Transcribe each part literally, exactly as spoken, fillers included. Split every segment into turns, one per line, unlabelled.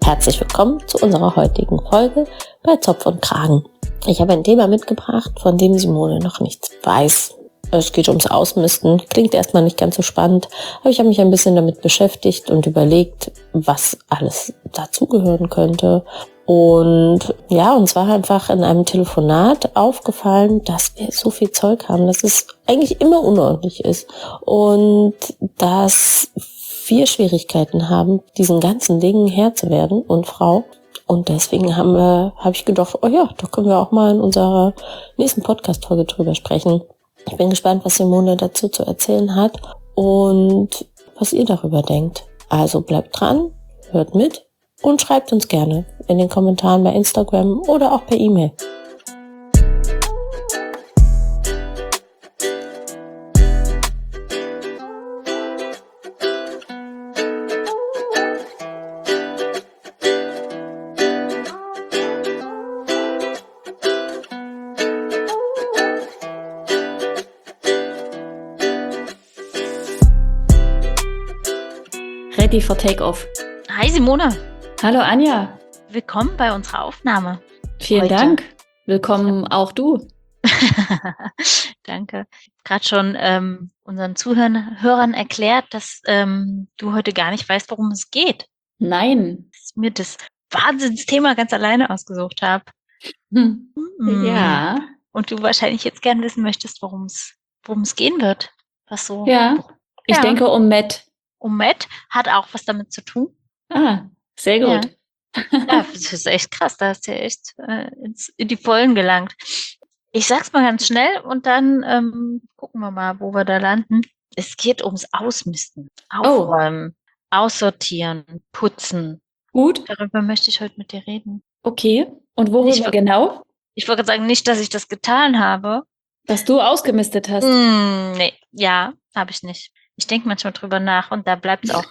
Herzlich willkommen zu unserer heutigen Folge bei Zopf und Kragen. Ich habe ein Thema mitgebracht, von dem Simone noch nichts weiß. Es geht ums Ausmisten, klingt erstmal nicht ganz so spannend, aber ich habe mich ein bisschen damit beschäftigt und überlegt, was alles dazugehören könnte. Und ja, uns war einfach in einem Telefonat aufgefallen, dass wir so viel Zeug haben, dass es eigentlich immer unordentlich ist und dass wir Schwierigkeiten haben, diesen ganzen Dingen Herr zu werden und Frau. Und deswegen haben wir, habe ich gedacht, oh ja, da können wir auch mal in unserer nächsten Podcast-Folge drüber sprechen. Ich bin gespannt, was Simone dazu zu erzählen hat und was ihr darüber denkt. Also bleibt dran, hört mit und schreibt uns gerne in den Kommentaren bei Instagram oder auch per E-Mail.
Ready for Takeoff.
Hi Simone.
Hallo Anja.
Willkommen bei unserer Aufnahme.
Vielen
heute.
Dank. Willkommen auch du.
Danke. Gerade schon ähm, unseren Zuhörern Hörern erklärt, dass ähm, du heute gar nicht weißt, worum es geht.
Nein.
Dass ich mir das Wahnsinnsthema ganz alleine ausgesucht habe.
Hm.
Mm.
Ja.
Und du wahrscheinlich jetzt gern wissen möchtest, worum es worum es gehen wird. Was so?
Ja. Ich
Ja.
denke um Matt.
Um Matt hat auch was damit zu tun.
Ah, sehr
Ja.
gut.
Ja, das ist echt krass. Da hast du ja echt äh, ins, in die Vollen gelangt. Ich sag's mal ganz schnell und dann ähm, gucken wir mal, wo wir da landen. Es geht ums Ausmisten, Aufräumen, Aussortieren, Putzen.
Gut.
Darüber möchte ich heute mit dir reden.
Okay. Und worüber
Nicht-
genau?
Ich wollte sagen, nicht, dass ich das getan habe.
Dass du ausgemistet hast.
Mm, nee, ja, habe ich nicht. Ich denke manchmal drüber nach und da bleibt's auch.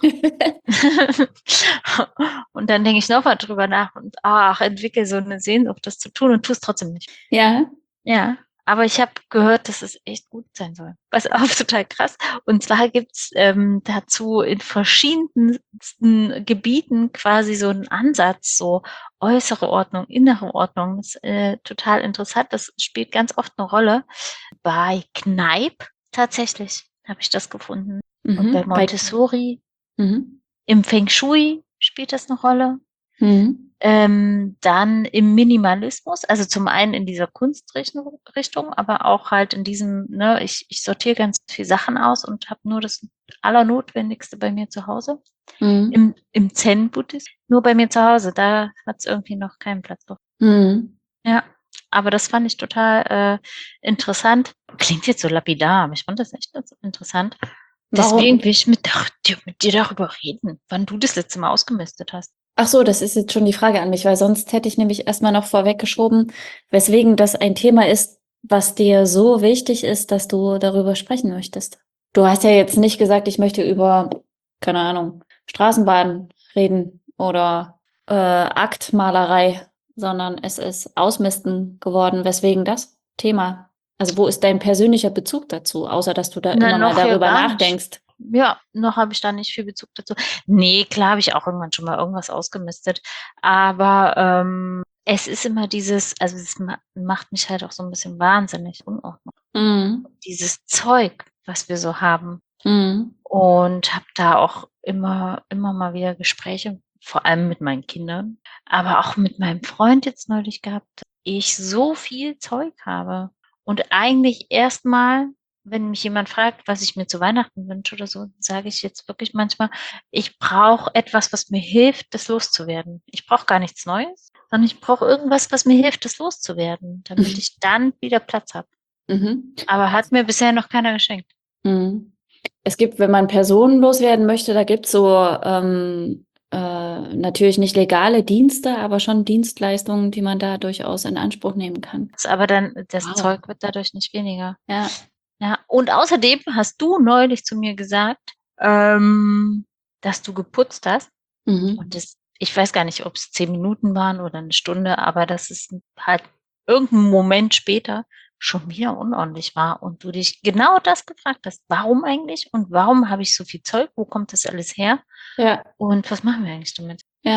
Und dann denke ich nochmal drüber nach und ach, entwickle so eine Sehnsucht, das zu tun und tue es trotzdem nicht.
Ja.
Ja, aber ich habe gehört, dass es echt gut sein soll. Was auch total krass. Und zwar gibt's ähm, dazu in verschiedensten Gebieten quasi so einen Ansatz, so äußere Ordnung, innere Ordnung. Das ist äh, total interessant. Das spielt ganz oft eine Rolle. Bei Kneipp tatsächlich habe ich das gefunden.
Mhm.
Und bei Montessori,
Mhm.
im Feng Shui spielt das eine Rolle.
Mhm.
Ähm, dann im Minimalismus, also zum einen in dieser Kunstrichtung, Richtung, aber auch halt in diesem, ne, ich, ich sortiere ganz viel Sachen aus und habe nur das Allernotwendigste bei mir zu Hause.
Mhm.
Im, im Zen-Buddhismus, nur bei mir zu Hause, da hat es irgendwie noch keinen Platz drauf.
Mhm.
Ja, aber das fand ich total äh, interessant. Klingt jetzt so lapidar, aber ich fand das echt ganz interessant.
Warum?
Deswegen will ich mit, dir- mit dir darüber reden, wann du das letzte Mal ausgemistet hast.
Ach so, das ist jetzt schon die Frage an mich, weil sonst hätte ich nämlich erstmal noch vorweggeschoben, weswegen das ein Thema ist, was dir so wichtig ist, dass du darüber sprechen möchtest. Du hast ja jetzt nicht gesagt, ich möchte über, keine Ahnung, Straßenbahn reden oder äh, Aktmalerei, sondern es ist Ausmisten geworden. Weswegen das Thema? Also wo ist dein persönlicher Bezug dazu, außer dass du da
Na,
immer mal
noch ja
darüber
gar nicht.
nachdenkst?
Ja, noch habe ich da nicht viel Bezug dazu. Nee, klar habe ich auch irgendwann schon mal irgendwas ausgemistet. Aber ähm, es ist immer dieses, also es ma macht mich halt auch so ein bisschen wahnsinnig, Unordnung.
Mhm.
Dieses Zeug, was wir so haben.
Mhm.
Und habe da auch immer, immer mal wieder Gespräche, vor allem mit meinen Kindern, aber auch mit meinem Freund jetzt neulich gehabt, dass ich so viel Zeug habe. Und eigentlich erstmal, wenn mich jemand fragt, was ich mir zu Weihnachten wünsche oder so, sage ich jetzt wirklich manchmal, ich brauche etwas, was mir hilft, das loszuwerden. Ich brauche gar nichts Neues, sondern ich brauche irgendwas, was mir hilft, das loszuwerden, damit
Mhm.
ich dann wieder Platz habe.
Mhm.
Aber hat mir bisher noch keiner geschenkt.
Mhm. Es gibt, wenn man Personen loswerden möchte, da gibt es so ähm, äh, natürlich nicht legale Dienste, aber schon Dienstleistungen, die man da durchaus in Anspruch nehmen kann.
Das aber dann, das
Wow.
Zeug wird dadurch nicht weniger.
Ja.
Ja, und außerdem hast du neulich zu mir gesagt, ähm, dass du geputzt hast.
Mhm.
Und das, ich weiß gar nicht, ob es zehn Minuten waren oder eine Stunde, aber dass es halt irgendeinen Moment später schon wieder unordentlich war und du dich genau das gefragt hast. Warum eigentlich? Und warum habe ich so viel Zeug? Wo kommt das alles her?
Ja,
Und was machen wir eigentlich damit?
ja.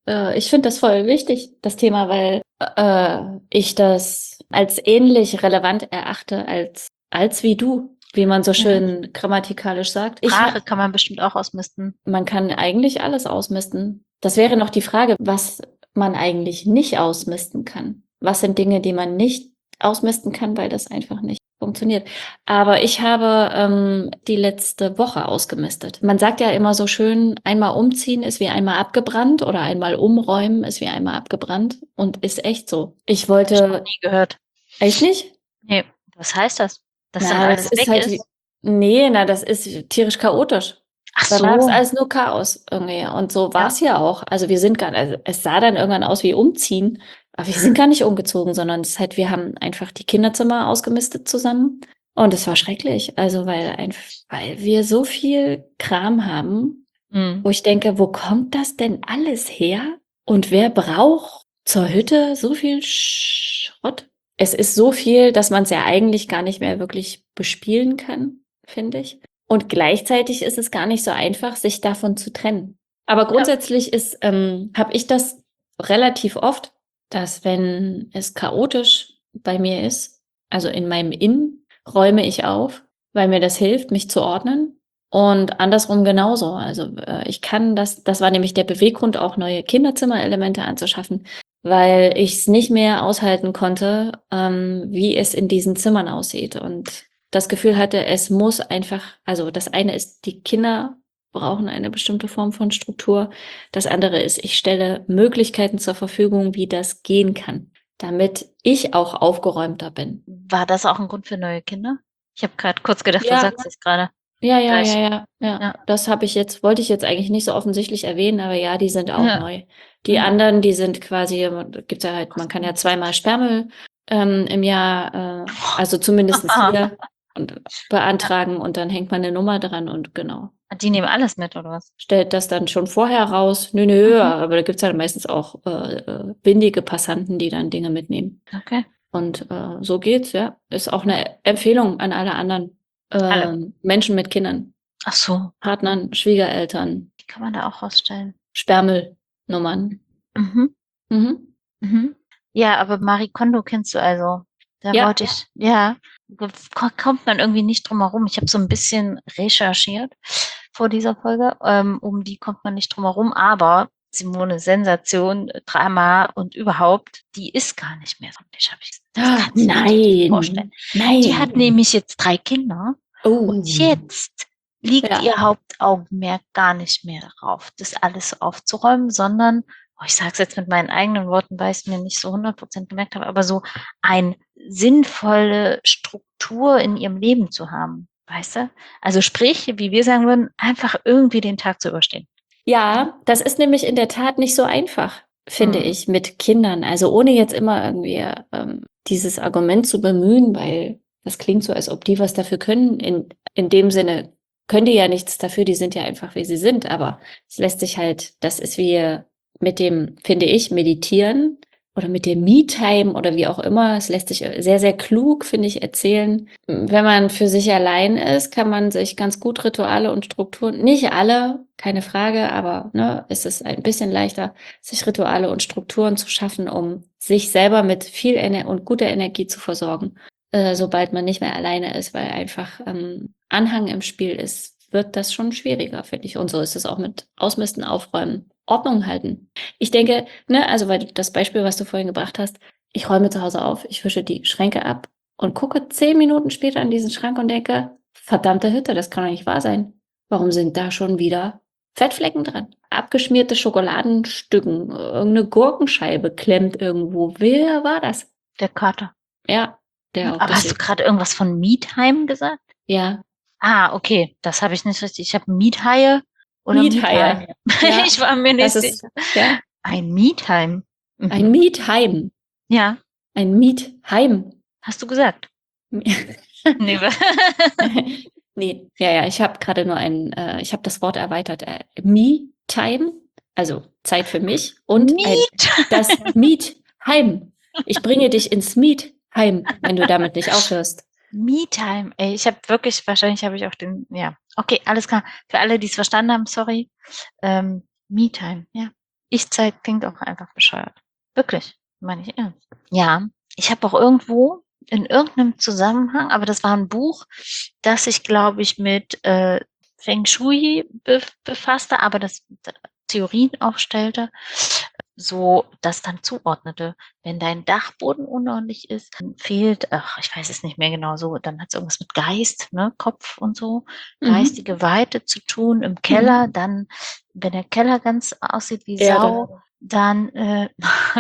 äh, ich finde das voll wichtig, das Thema, weil äh, ich das als ähnlich relevant erachte als, als wie du, wie man so schön grammatikalisch sagt. Ich
Sprache
hab,
kann man bestimmt auch ausmisten.
man kann eigentlich alles ausmisten. Das wäre noch die Frage, was man eigentlich nicht ausmisten kann. Was sind Dinge, die man nicht ausmisten kann, weil das einfach nicht funktioniert. Aber ich habe ähm, die letzte Woche ausgemistet. Man sagt ja immer so schön, einmal umziehen ist wie einmal abgebrannt oder einmal umräumen ist wie einmal abgebrannt und ist echt so. Ich
Hab ich noch
wollte,
nie gehört.
echt nicht?
Nee, was heißt das? Dass dann
Na, das
alles
ist
weg
halt,
ist?
wie- nee, na, das ist tierisch chaotisch.
Ach
Danach ist
so.
alles nur Chaos irgendwie. Und so war
Ja.
es ja auch. Also wir sind gar, also es sah dann irgendwann aus wie umziehen, aber wir sind gar nicht umgezogen, sondern es ist halt, wir haben einfach die Kinderzimmer ausgemistet zusammen. Und es war schrecklich. Also weil einfach, weil wir so viel Kram haben,
Hm.
wo ich denke, wo kommt das denn alles her? Und wer braucht zur Hütte so viel Schrott? Es ist so viel, dass man es ja eigentlich gar nicht mehr wirklich bespielen kann, finde ich. Und gleichzeitig ist es gar nicht so einfach, sich davon zu trennen. Aber grundsätzlich ist, ähm, habe ich das relativ oft, dass wenn es chaotisch bei mir ist, also in meinem Innen, räume ich auf, weil mir das hilft, mich zu ordnen. Und andersrum genauso. Also äh, ich kann das, das war nämlich der Beweggrund, auch neue Kinderzimmerelemente anzuschaffen, weil ich es nicht mehr aushalten konnte, ähm, wie es in diesen Zimmern aussieht. Und das Gefühl hatte, es muss einfach, also das eine ist, die Kinder brauchen eine bestimmte Form von Struktur. Das andere ist, ich stelle Möglichkeiten zur Verfügung, wie das gehen kann, damit ich auch aufgeräumter bin.
War das auch ein Grund für neue Kinder? Ich habe gerade kurz gedacht, du
Ja.
sagst es gerade.
Ja, ja,
Gleich.
ja, ja, ja.
Ja.
Das habe ich jetzt, wollte ich jetzt eigentlich nicht so offensichtlich erwähnen, aber ja, die sind auch
Ja.
neu. Die
Mhm.
anderen, die sind quasi, gibt's ja halt, man kann ja zweimal Sperrmüll ähm, im Jahr, äh, also zumindest hier und beantragen und dann hängt man eine Nummer dran und genau.
Die nehmen alles mit, oder was?
Stellt das dann schon vorher raus. Nö, nö,
Mhm.
aber da gibt's halt meistens auch äh, äh, windige Passanten, die dann Dinge mitnehmen.
Okay.
Und äh, so geht's, ja. Ist auch eine Empfehlung an alle anderen
Alle.
ähm, Menschen mit Kindern.
Ach so.
Partnern, Schwiegereltern,
Die kann man da auch rausstellen.
Sperrmüllnummern.
Mhm.
Mhm.
Mhm. Ja, aber Marie Kondo kennst du also. Da
Ja.
wollte ich, ja, ko- kommt man irgendwie nicht drum herum. Ich habe so ein bisschen recherchiert vor dieser Folge. Ähm, um die kommt man nicht drum herum, aber Simone, Sensation, Drama und überhaupt, die ist gar nicht mehr von dich, habe ich gesagt. Das
Ah,
kannst du dir doch nicht vorstellen.
nein,
Die hat
nein.
nämlich jetzt drei Kinder
Oh.
und jetzt liegt
Ja.
ihr Hauptaugenmerk gar nicht mehr darauf, das alles aufzuräumen, sondern, oh, ich sage es jetzt mit meinen eigenen Worten, weil ich es mir nicht so hundert Prozent gemerkt habe, aber so eine sinnvolle Struktur in ihrem Leben zu haben, weißt du? Also sprich, wie wir sagen würden, einfach irgendwie den Tag zu überstehen.
Ja, das ist nämlich in der Tat nicht so einfach, finde
Hm.
ich, mit Kindern. Also ohne jetzt immer irgendwie ähm, dieses Argument zu bemühen, weil das klingt so, als ob die was dafür können. In, in dem Sinne können die ja nichts dafür, die sind ja einfach, wie sie sind. Aber es lässt sich halt, das ist wie mit dem, finde ich, Meditieren oder mit dem Me-Time oder wie auch immer. Es lässt sich sehr, sehr klug, finde ich, erzählen. Wenn man für sich allein ist, kann man sich ganz gut Rituale und Strukturen, nicht alle, keine Frage, aber ne, es ist ein bisschen leichter, sich Rituale und Strukturen zu schaffen, um sich selber mit viel Ener und guter Energie zu versorgen, äh, sobald man nicht mehr alleine ist, weil einfach ähm, Anhang im Spiel ist, wird das schon schwieriger, finde ich. Und so ist es auch mit Ausmisten, Aufräumen, Ordnung halten. Ich denke, ne, also weil das Beispiel, was du vorhin gebracht hast, ich räume zu Hause auf, ich wische die Schränke ab und gucke zehn Minuten später an diesen Schrank und denke, verdammte Hütte, das kann doch nicht wahr sein. Warum sind da schon wieder Fettflecken dran? Abgeschmierte Schokoladenstücken, irgendeine Gurkenscheibe klemmt irgendwo. Wer war das?
Der Kater.
Ja, der auch
Aber hast du
deswegen.
gerade irgendwas von Mietheim gesagt?
Ja,
Ah, okay, das habe ich nicht richtig. Ich habe Miethaie oder
Miethaie.
Mietheim.
Ja,
Ich war mir nicht
das ist,
sicher.
ja,
Ein Mietheim. Mhm.
ein Mietheim.
Ja,
Ein Mietheim.
hast du gesagt. Nee, wa-
Nee, ja, ja, ich habe gerade nur ein, äh, ich habe das Wort erweitert. Äh, Me-Time, also Zeit für mich und ein,
Miet.
das Mietheim. Ich bringe dich ins Mietheim, wenn du damit nicht aufhörst.
Meetime. Ey, ich habe wirklich, wahrscheinlich habe ich auch den, ja. Okay, alles klar. Für alle, die es verstanden haben, sorry. Ähm, Meetime, ja. Ich-Zeit klingt auch einfach bescheuert. Wirklich, meine ich ernst. Ja, ich habe auch irgendwo in irgendeinem Zusammenhang, aber das war ein Buch, das sich, glaube ich, mit äh, Feng Shui be befasste, aber das Theorien aufstellte, so das dann zuordnete. Wenn dein Dachboden unordentlich ist, dann fehlt, ach, ich weiß es nicht mehr genau so, dann hat es irgendwas mit Geist, ne, Kopf und so,
Mhm.
geistige Weite zu tun. Im Keller, dann, wenn der Keller ganz aussieht wie
Erde.
Sau, dann, äh,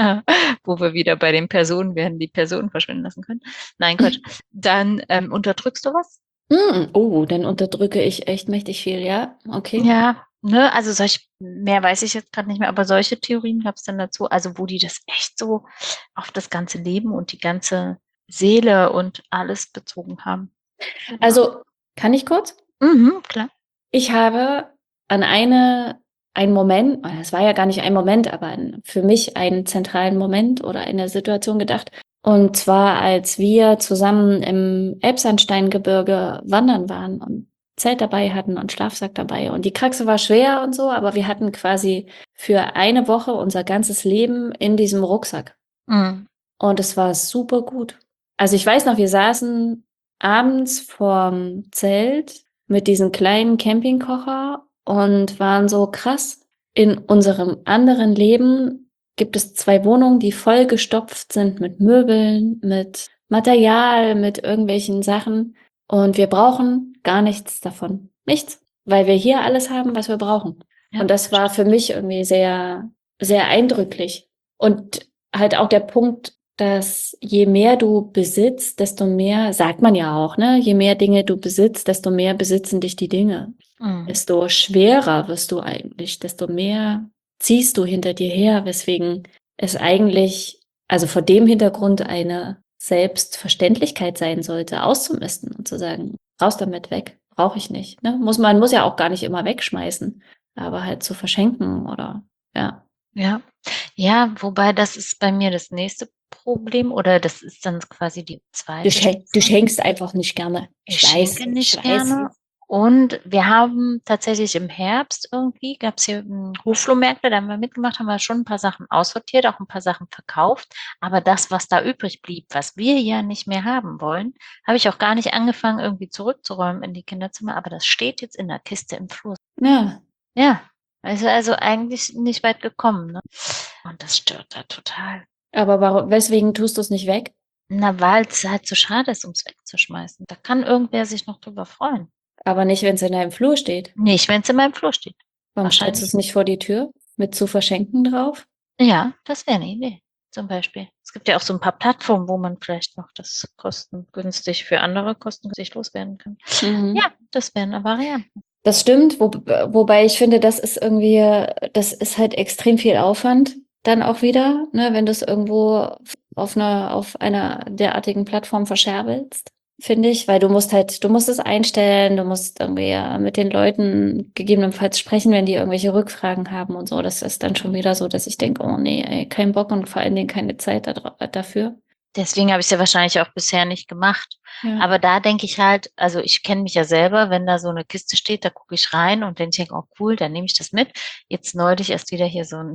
wo wir wieder bei den Personen werden, die Personen verschwinden lassen können. Nein, Quatsch. Dann ähm, unterdrückst du was?
Hm, oh, dann unterdrücke ich echt mächtig viel, ja, okay.
Ja, ne, also solch, mehr weiß ich jetzt gerade nicht mehr, aber solche Theorien gab es dann dazu, also wo die das echt so auf das ganze Leben und die ganze Seele und alles bezogen haben.
Also, kann ich kurz?
Mhm, klar.
Ich habe an eine einen Moment, es war ja gar nicht ein Moment, aber ein, für mich einen zentralen Moment oder eine Situation gedacht. Und zwar, als wir zusammen im Elbsandsteingebirge wandern waren und Zelt dabei hatten und Schlafsack dabei. Und die Kraxe war schwer und so, aber wir hatten quasi für eine Woche unser ganzes Leben in diesem Rucksack.
Mhm.
Und es war super gut. Also ich weiß noch, wir saßen abends vorm Zelt mit diesem kleinen Campingkocher und waren so krass. In unserem anderen Leben gibt es zwei Wohnungen, die voll gestopft sind mit Möbeln, mit Material, mit irgendwelchen Sachen. Und wir brauchen gar nichts davon. Nichts. Weil wir hier alles haben, was wir brauchen.
Ja,
Und das war für mich irgendwie sehr, sehr eindrücklich. Und halt auch der Punkt, dass je mehr du besitzt, desto mehr, sagt man ja auch, ne? Je mehr Dinge du besitzt, desto mehr besitzen dich die Dinge.
Mhm.
Desto schwerer wirst du eigentlich, desto mehr ziehst du hinter dir her, weswegen es eigentlich, also vor dem Hintergrund eine Selbstverständlichkeit sein sollte, auszumisten und zu sagen, raus damit, weg, brauche ich nicht. Ne? Muss man muss ja auch gar nicht immer wegschmeißen, aber halt zu verschenken oder ja.
Ja. Ja, wobei das ist bei mir das nächste Problem oder das ist dann quasi die
Du,
zweite
schen du
Stufe.
schenkst einfach nicht gerne.
Ich
Ich weiß,
schenke
ich
nicht
weiß.
gerne. Und wir haben tatsächlich im Herbst irgendwie, gab es hier hm, Hoflohmärkte, da haben wir mitgemacht, haben wir schon ein paar Sachen aussortiert, auch ein paar Sachen verkauft. Aber das, was da übrig blieb, was wir ja nicht mehr haben wollen, habe ich auch gar nicht angefangen, irgendwie zurückzuräumen in die Kinderzimmer. Aber das steht jetzt in der Kiste im Flur.
Ja,
Ja, also, also eigentlich nicht weit gekommen. Ne? Und das stört da total.
aber warum, weswegen tust du es nicht weg?
Na, weil es halt so schade ist, ums wegzuschmeißen. Da kann irgendwer sich noch drüber freuen.
Aber nicht, wenn es in deinem Flur steht.
Nicht, wenn es in meinem Flur steht.
Warum stellst du
Wahrscheinlich.
es nicht vor die Tür mit zu verschenken drauf?
Ja, das wäre eine Idee, zum Beispiel. Es gibt ja auch so ein paar Plattformen, wo man vielleicht noch das kostengünstig für andere kostengünstig loswerden kann.
Mhm.
Ja, das wäre eine Variante.
Das stimmt, wo, wobei ich finde, das ist irgendwie, das ist halt extrem viel Aufwand dann auch wieder, ne, wenn du es irgendwo auf einer, auf einer derartigen Plattform verscherbelst, finde ich, weil du musst halt, du musst es einstellen, du musst irgendwie ja mit den Leuten gegebenenfalls sprechen, wenn die irgendwelche Rückfragen haben und so. Das ist dann schon wieder so, dass ich denke, oh nee, ey, kein Bock und vor allen Dingen keine Zeit da, dafür.
Deswegen habe ich es ja wahrscheinlich auch bisher nicht gemacht.
Ja.
Aber da denke ich halt, also ich kenne mich ja selber, wenn da so eine Kiste steht, da gucke ich rein und dann denke ich, oh cool, dann nehme ich das mit. Jetzt neulich erst wieder hier so ein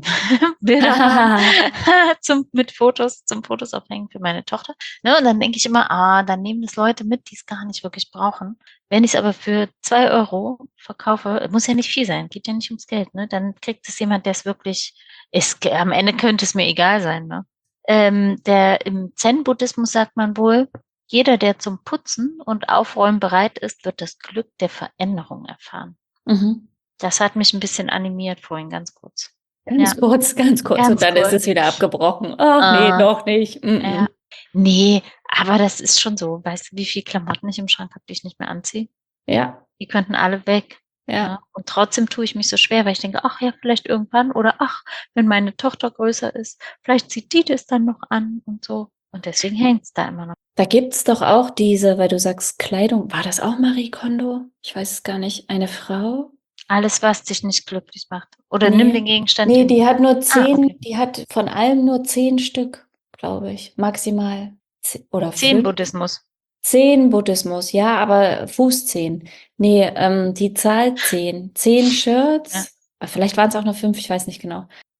Bilder zum, mit Fotos, zum Fotos aufhängen für meine Tochter. Ne? Und dann denke ich immer, ah, dann nehmen das Leute mit, die es gar nicht wirklich brauchen. Wenn ich es aber für zwei Euro verkaufe, muss ja nicht viel sein, geht ja nicht ums Geld, ne? Dann kriegt es jemand, der es wirklich ist. Am Ende könnte es mir egal sein, ne? Ähm, der, im Zen-Buddhismus sagt man wohl, jeder, der zum Putzen und Aufräumen bereit ist, wird das Glück der Veränderung erfahren.
Mhm.
Das hat mich ein bisschen animiert vorhin, ganz kurz.
Ganz
Ja.
kurz, ganz kurz.
Ganz
und dann
kurz.
ist es wieder abgebrochen. Ach nee,
Äh,
noch nicht. Mm -mm.
Ja. Nee, aber das ist schon so. Weißt du, wie viele Klamotten ich im Schrank habe, die ich nicht mehr anziehe?
Ja,
Die könnten alle weg.
ja.
Ja. Und trotzdem tue ich mich so schwer, weil ich denke, ach ja, vielleicht irgendwann oder ach, wenn meine Tochter größer ist, vielleicht zieht die das dann noch an und so. Und deswegen hängt es da immer noch.
Da gibt's doch auch diese, weil du sagst Kleidung, war das auch Marie Kondo? Ich weiß es gar nicht. Eine Frau?
Alles, was dich nicht glücklich macht. Oder nimm den
Nee,
Gegenstand.
nee,
den
die hat nur
Ah,
zehn,
okay.
die hat von allem nur zehn Stück, glaube ich, maximal. Ze- Oder fünf.
Zen-Buddhismus.
Zehn Buddhismus, ja, aber Fußzehn. Nee, ähm, die Zahl zehn. Zehn Shirts, ah, vielleicht waren es auch nur fünf, ich weiß nicht genau.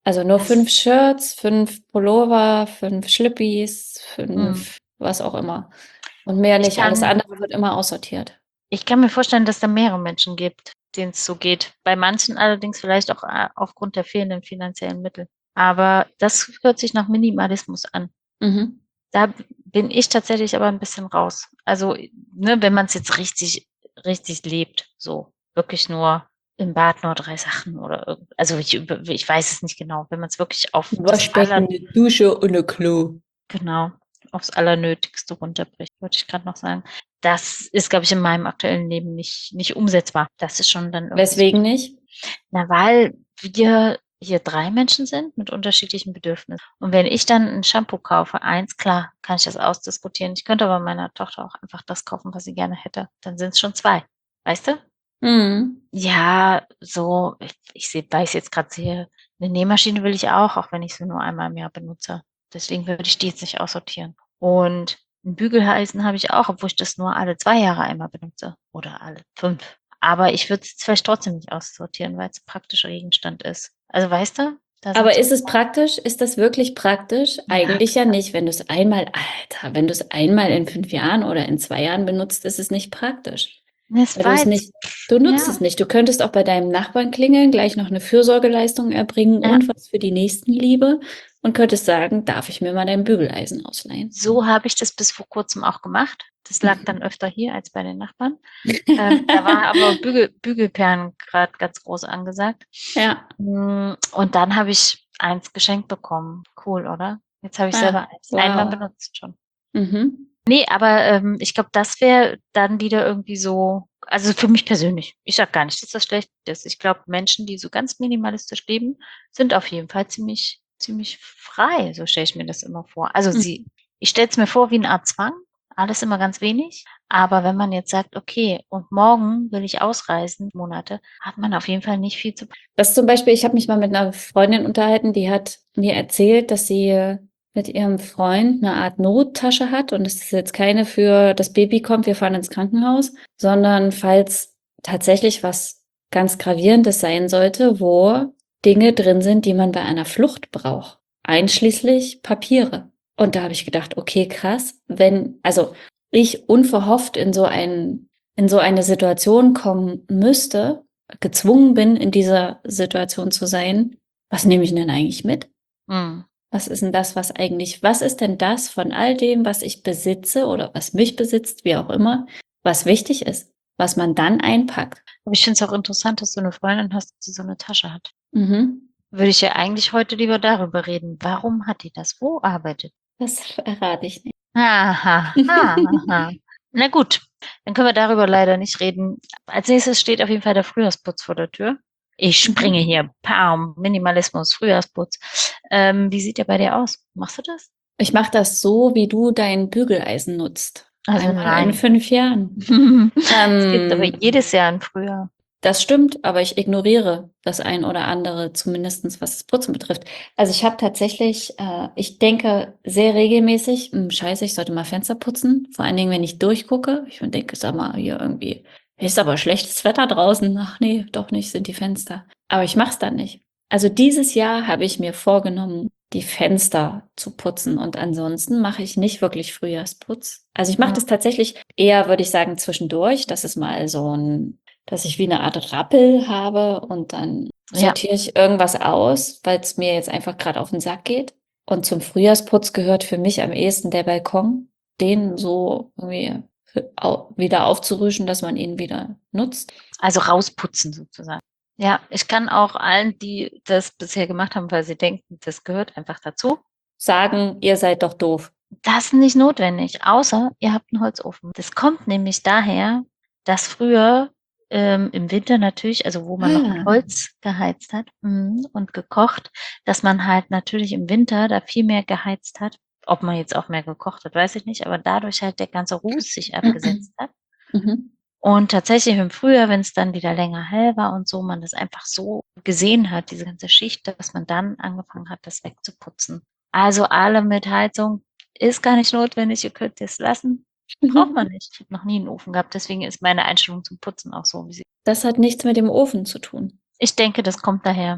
Also nur
Das
fünf Shirts, fünf Pullover, fünf Schlippis,
mhm.
fünf was auch immer. Und mehr
Ich
nicht. Alles
kann
andere wird immer aussortiert.
ich kann mir vorstellen, dass da mehrere Menschen gibt, denen es so geht. Bei manchen allerdings vielleicht auch äh, aufgrund der fehlenden finanziellen Mittel. Aber das hört sich nach Minimalismus an.
Mhm.
Da b bin ich tatsächlich aber ein bisschen raus. Also, ne, wenn man es jetzt richtig richtig lebt, so. Wirklich nur im Bad nur drei Sachen oder irgend also, ich über ich weiß es nicht genau, wenn man es wirklich auf das aller
Waschbecken, 'ne Dusche und 'ne Klo.
genau, aufs Allernötigste runterbricht, wollte ich gerade noch sagen. Das ist, glaube ich, in meinem aktuellen Leben nicht nicht umsetzbar. Das ist schon dann irgendwie so
Weswegen nicht?
na, weil wir hier drei Menschen sind mit unterschiedlichen Bedürfnissen. Und wenn ich dann 'n Shampoo kaufe, eins, klar, kann ich das ausdiskutieren. Ich könnte aber meiner Tochter auch einfach das kaufen, was sie gerne hätte. Dann sind's schon zwei. Weißt du?
Mhm.
Ja, so, ich ich sehe weil ich's jetzt grad sehe, 'ne Nähmaschine will ich auch, auch wenn ich sie nur einmal im Jahr benutze. Deswegen würde ich die jetzt nicht aussortieren. Und 'n Bügeleisen habe ich auch, obwohl ich das nur alle zwei Jahre einmal benutze oder alle fünf. Aber ich würde es jetzt vielleicht trotzdem nicht aussortieren, weil's 'n praktischer Gegenstand ist. Also, weißt du, da sind
Aber
so
ist es praktisch? Ist das wirklich praktisch?
ja,
Eigentlich ja
klar.
nicht. Wenn du's einmal Alter, wenn du's einmal in fünf Jahren oder in zwei Jahren benutzt, ist es nicht praktisch.
Ne, es
Weil du
war
es
jetzt
nicht du nutzt
ja,
es nicht. Du könntest auch bei deinem Nachbarn klingeln, gleich noch 'ne Fürsorgeleistung erbringen
ja.
und was für die Nächstenliebe und könntest sagen: „Darf ich mir mal dein Bügeleisen ausleihen?“
So habe ich das bis vor Kurzem auch gemacht. Das lag dann öfter hier als bei den Nachbarn. Ähm, da war aber Bügel Bügelperlen grad ganz groß angesagt.
Ja,
Hm, und dann habe ich eins geschenkt bekommen. Cool, oder? Jetzt habe ich
ja,
selber eins einmal
wow.
benutzt schon.
Mhm.
Ne, aber, ähm, ich glaube, das wäre dann wieder irgendwie so also, für mich persönlich. Ich sage gar nicht, dass das schlecht ist. Ich glaube, Menschen, die so ganz minimalistisch leben, sind auf jeden Fall ziemlich ziemlich frei, so stelle ich mir das immer vor. Also,
Mhm.
sie ich stelle es mir vor wie 'ne Art Zwang, alles immer ganz wenig. Aber wenn man jetzt sagt: „Okay, und morgen will ich ausreisen, Monate“, hat man auf jeden Fall nicht viel zu
Das zum Beispiel ich habe mich mal mit 'ner Freundin unterhalten, die hat mir erzählt, dass sie mit ihrem Freund 'ne Art Nottasche hat und es ist jetzt keine für das Baby kommt, wir fahren ins Krankenhaus, sondern falls tatsächlich was ganz Gravierendes sein sollte, wo Dinge drin sind, die man bei einer Flucht braucht, einschließlich Papiere. Und da habe ich gedacht: „Okay, krass, wenn also, ich unverhofft in so ein in so eine Situation kommen müsste, gezwungen bin, in dieser Situation zu sein, was nehme ich denn eigentlich mit?
Mhm.
Was ist denn das, was eigentlich was ist denn das von all dem, was ich besitze oder was mich besitzt, wie auch immer, was wichtig ist, was man dann einpackt?“
Aber ich finde es auch interessant, dass du 'ne Freundin hast, die so 'ne Tasche hat.
Mhm.
Würde ich ja eigentlich heute lieber darüber reden. Warum hat die das? Wo arbeitet
Das verrate ich nicht.
Aha, ha, aha. Na gut, dann können wir darüber leider nicht reden. Als Nächstes steht auf jeden Fall der Frühjahrsputz vor der Tür. Ich springe
Mhm.
hier, Pam, Minimalismus, Frühjahrsputz. Ähm, wie sieht der bei dir aus? Machst du das?
Ich mache das so, wie du dein Bügeleisen nutzt.
Also,
Einmal in
nein.
fünf Jahren.
Es gibt aber
Ähm
jedes Jahr 'n Frühjahr.
Das stimmt, aber ich ignoriere das ein oder andere, zumindestens was das Putzen betrifft. Also, ich habe tatsächlich äh, ich denke sehr regelmäßig: „Hm, scheiße, ich sollte mal Fenster putzen“, vor allen Dingen, wenn ich durchgucke. Ich mir denke: „Sag mal, hier irgendwie ist aber schlechtes Wetter draußen. Ach ne, doch nicht, sind die Fenster.“ Aber ich mache es dann nicht. Also, dieses Jahr habe ich mir vorgenommen, die Fenster zu putzen und ansonsten mache ich nicht wirklich Frühjahrsputz. Also, ich mache
Mhm.
das tatsächlich eher, würde ich sagen, zwischendurch, dass es mal so 'n dass ich wie 'ne Art Rappel habe und dann
Ja.
sortiere ich irgendwas aus, weil's mir jetzt einfach grad auf 'n Sack geht. Und zum Frühjahrsputz gehört für mich am ehesten der Balkon, den so irgendwie f au wieder aufzurüschen, dass man ihn wieder nutzt.
Also, rausputzen sozusagen. Ja, ich kann auch allen, die das bisher gemacht haben, weil sie denken, das gehört einfach dazu
Sagen: „Ihr seid doch doof.“
Das nicht notwendig, außer ihr habt 'n Holzofen. Das kommt nämlich daher, dass früher, ähm, im Winter natürlich also, wo man noch mit
Ah.
Holz geheizt hat, mhm, und gekocht, dass man halt natürlich im Winter da viel mehr geheizt hat. Ob man jetzt auch mehr gekocht hat, weiß ich nicht, aber dadurch halt der ganze Ruß sich abgesetzt hat.
Mhm.
Und tatsächlich im Frühjahr, wenn's dann wieder länger hell war und so, man das einfach so gesehen hat, diese ganze Schicht, dass man dann angefangen hat, das wegzuputzen. Also, alle mit Heizung ist gar nicht notwendig, ihr könnt es lassen. Braucht man nicht. Ich habe noch nie 'n Ofen gehabt, deswegen ist meine Einstellung zum Putzen auch so, wie sie
Das hat nichts mit dem Ofen zu tun.
Ich denke, das kommt daher.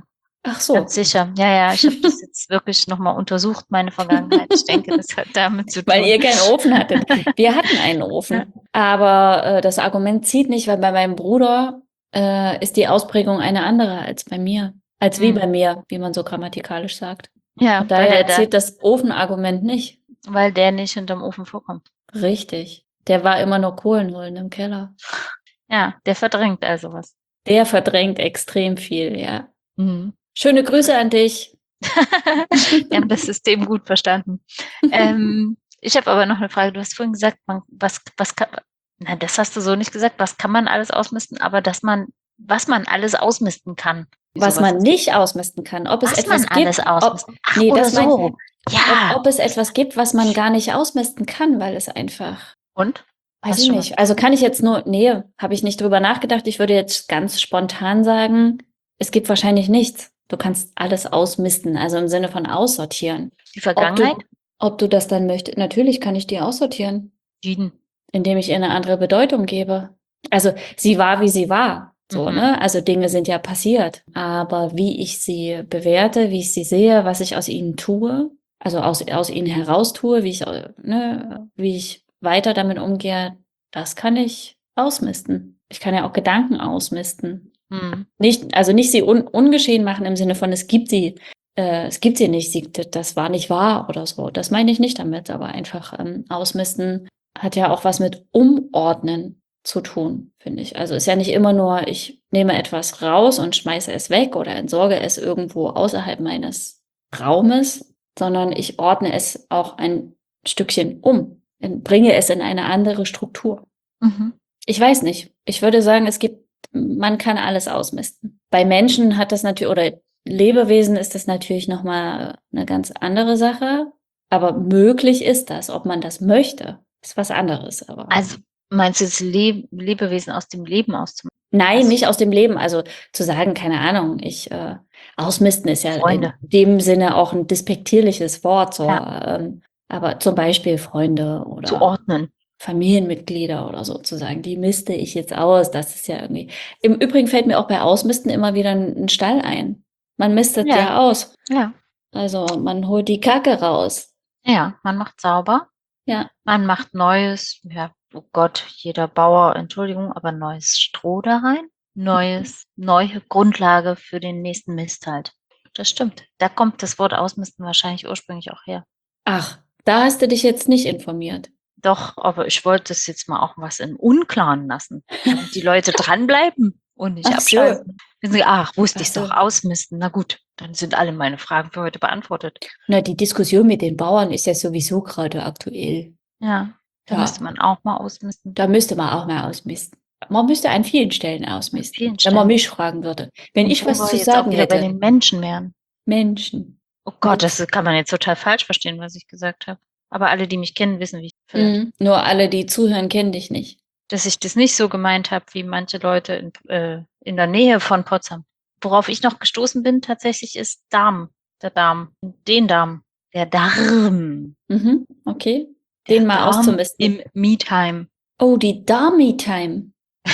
Ach so,
Ganz sicher. Ja, ja, ich habe das jetzt wirklich nochmal untersucht, meine Vergangenheit. Ich denke, das hat damit zu
weil
tun.
ihr keinen Ofen hattet. Wir hatten einen
Ja.
Ofen, aber äh, das Argument zieht nicht, weil bei meinem Bruder äh, ist die Ausprägung eine andere als bei mir. Als wie
Hm.
bei mir, wie man so grammatikalisch sagt.
Ja,
Und
weil
daher
der, da,
zählt das Ofenargument nicht.
weil der nicht hinterm Ofen vorkommt.
Richtig. Der war immer nur Kohlen holen im Keller.
Ja, der verdrängt also was.
Der verdrängt extrem viel, ja.
Mhm.
Schöne Grüße an dich.
Wir haben das System gut verstanden. Ähm, ich habe aber noch eine Frage. Du hast vorhin gesagt, man, was, was kann, nein, das hast du so nicht gesagt, was kann man alles ausmisten, aber dass man, was man alles ausmisten kann.
Was
Sowas
man
ist-
nicht ausmisten kann, ob es
was
etwas
man alles
gibt,
ausmisten.
ob,
Ach,
nee,
oder
das mein,
so. Ja.
ob, ob es etwas gibt, was man gar nicht ausmisten kann, weil es einfach,
Und?
weiß
Hast
ich
schon
nicht. Also kann ich jetzt nur, nee, habe ich nicht drüber nachgedacht. Ich würde jetzt ganz spontan sagen, es gibt wahrscheinlich nichts. Du kannst alles ausmisten, also im Sinne von aussortieren.
Die
Ob
Vergangenheit?
du, ob du das dann möchtest, natürlich kann ich die aussortieren,
Jeden.
indem ich ihr eine andere Bedeutung gebe. Also sie war, wie sie war. So,
Mhm.
ne? Also Dinge sind ja passiert. Aber wie ich sie bewerte, wie ich sie sehe, was ich aus ihnen tue, also aus, aus ihnen heraus tue, wie ich, äh, ne, wie ich weiter damit umgehe, das kann ich ausmisten. Ich kann ja auch Gedanken ausmisten.
Mhm.
Nicht, also nicht sie un, ungeschehen machen im Sinne von, es gibt sie, äh, es gibt sie nicht, sie, das war nicht wahr oder so. Das meine ich nicht damit, aber einfach ähm, ausmisten hat ja auch was mit Umordnen zu tun, finde ich. Also ist ja nicht immer nur, ich nehme etwas raus und schmeiße es weg oder entsorge es irgendwo außerhalb meines Raumes, sondern ich ordne es auch ein Stückchen um, bringe es in eine andere Struktur.
Mhm.
Ich weiß nicht. Ich würde sagen, es gibt, man kann alles ausmisten. Bei Menschen hat das natürlich, oder Lebewesen ist das natürlich nochmal eine ganz andere Sache. Aber möglich ist das. Ob man das möchte, ist was anderes. Aber
Also meinst du jetzt Le Lebewesen aus dem Leben auszumachen?
nein,
also-
nicht aus dem Leben. Also zu sagen, keine Ahnung, ich äh, ausmisten ist ja
Freunde.
in dem Sinne auch ein despektierliches Wort. So,
Ja.
ähm, aber zum Beispiel Freunde oder
Zu ordnen.
Familienmitglieder oder sozusagen, die miste ich jetzt aus. Das ist ja irgendwie. Im Übrigen fällt mir auch bei Ausmisten immer wieder ein, ein Stall ein. Man mistet
Ja.
ja aus.
Ja.
Also man holt die Kacke raus.
Ja, man macht sauber.
Ja.
Man macht neues, ja, oh Gott, jeder Bauer, Entschuldigung, aber neues Stroh da rein. Neues, neue Grundlage für den nächsten Mist halt. Das stimmt. Da kommt das Wort Ausmisten wahrscheinlich ursprünglich auch her.
Ach, da hast du dich jetzt nicht informiert.
Doch, aber ich wollte es jetzt mal auch was im Unklaren lassen, damit die Leute dranbleiben und nicht
Ach so.
abschalten. Wenn sie, ach, wusste
Ach
ich
so.
doch, ausmisten. Na gut, dann sind alle meine Fragen für heute beantwortet.
Na, die Diskussion mit den Bauern ist ja sowieso gerade aktuell.
Ja, da
Ja.
müsste man auch mal ausmisten.
Da müsste man auch mal ausmisten. Man müsste an vielen Stellen ausmisten,
vielen
wenn man
Stellen.
mich fragen würde. Wenn
Und
ich
wo
was
wir
zu
jetzt auch
sagen
wieder bei
hätte.
den Menschen wären.
Menschen.
Oh Gott, das kann man jetzt total falsch verstehen, was ich gesagt habe. Aber alle, die mich kennen, wissen, wie ich vielleicht.
Mhm. Nur alle, die zuhören, kennen dich nicht.
Dass ich das nicht so gemeint habe, wie manche Leute in, äh, in der Nähe von Potsdam. Worauf ich noch gestoßen bin, tatsächlich ist Darm. Der Darm. Den Darm. Der Darm.
Mhm. Okay.
Der
Den mal
Darm
auszumisten.
im Me-Time.
Oh, die Darmy-Time.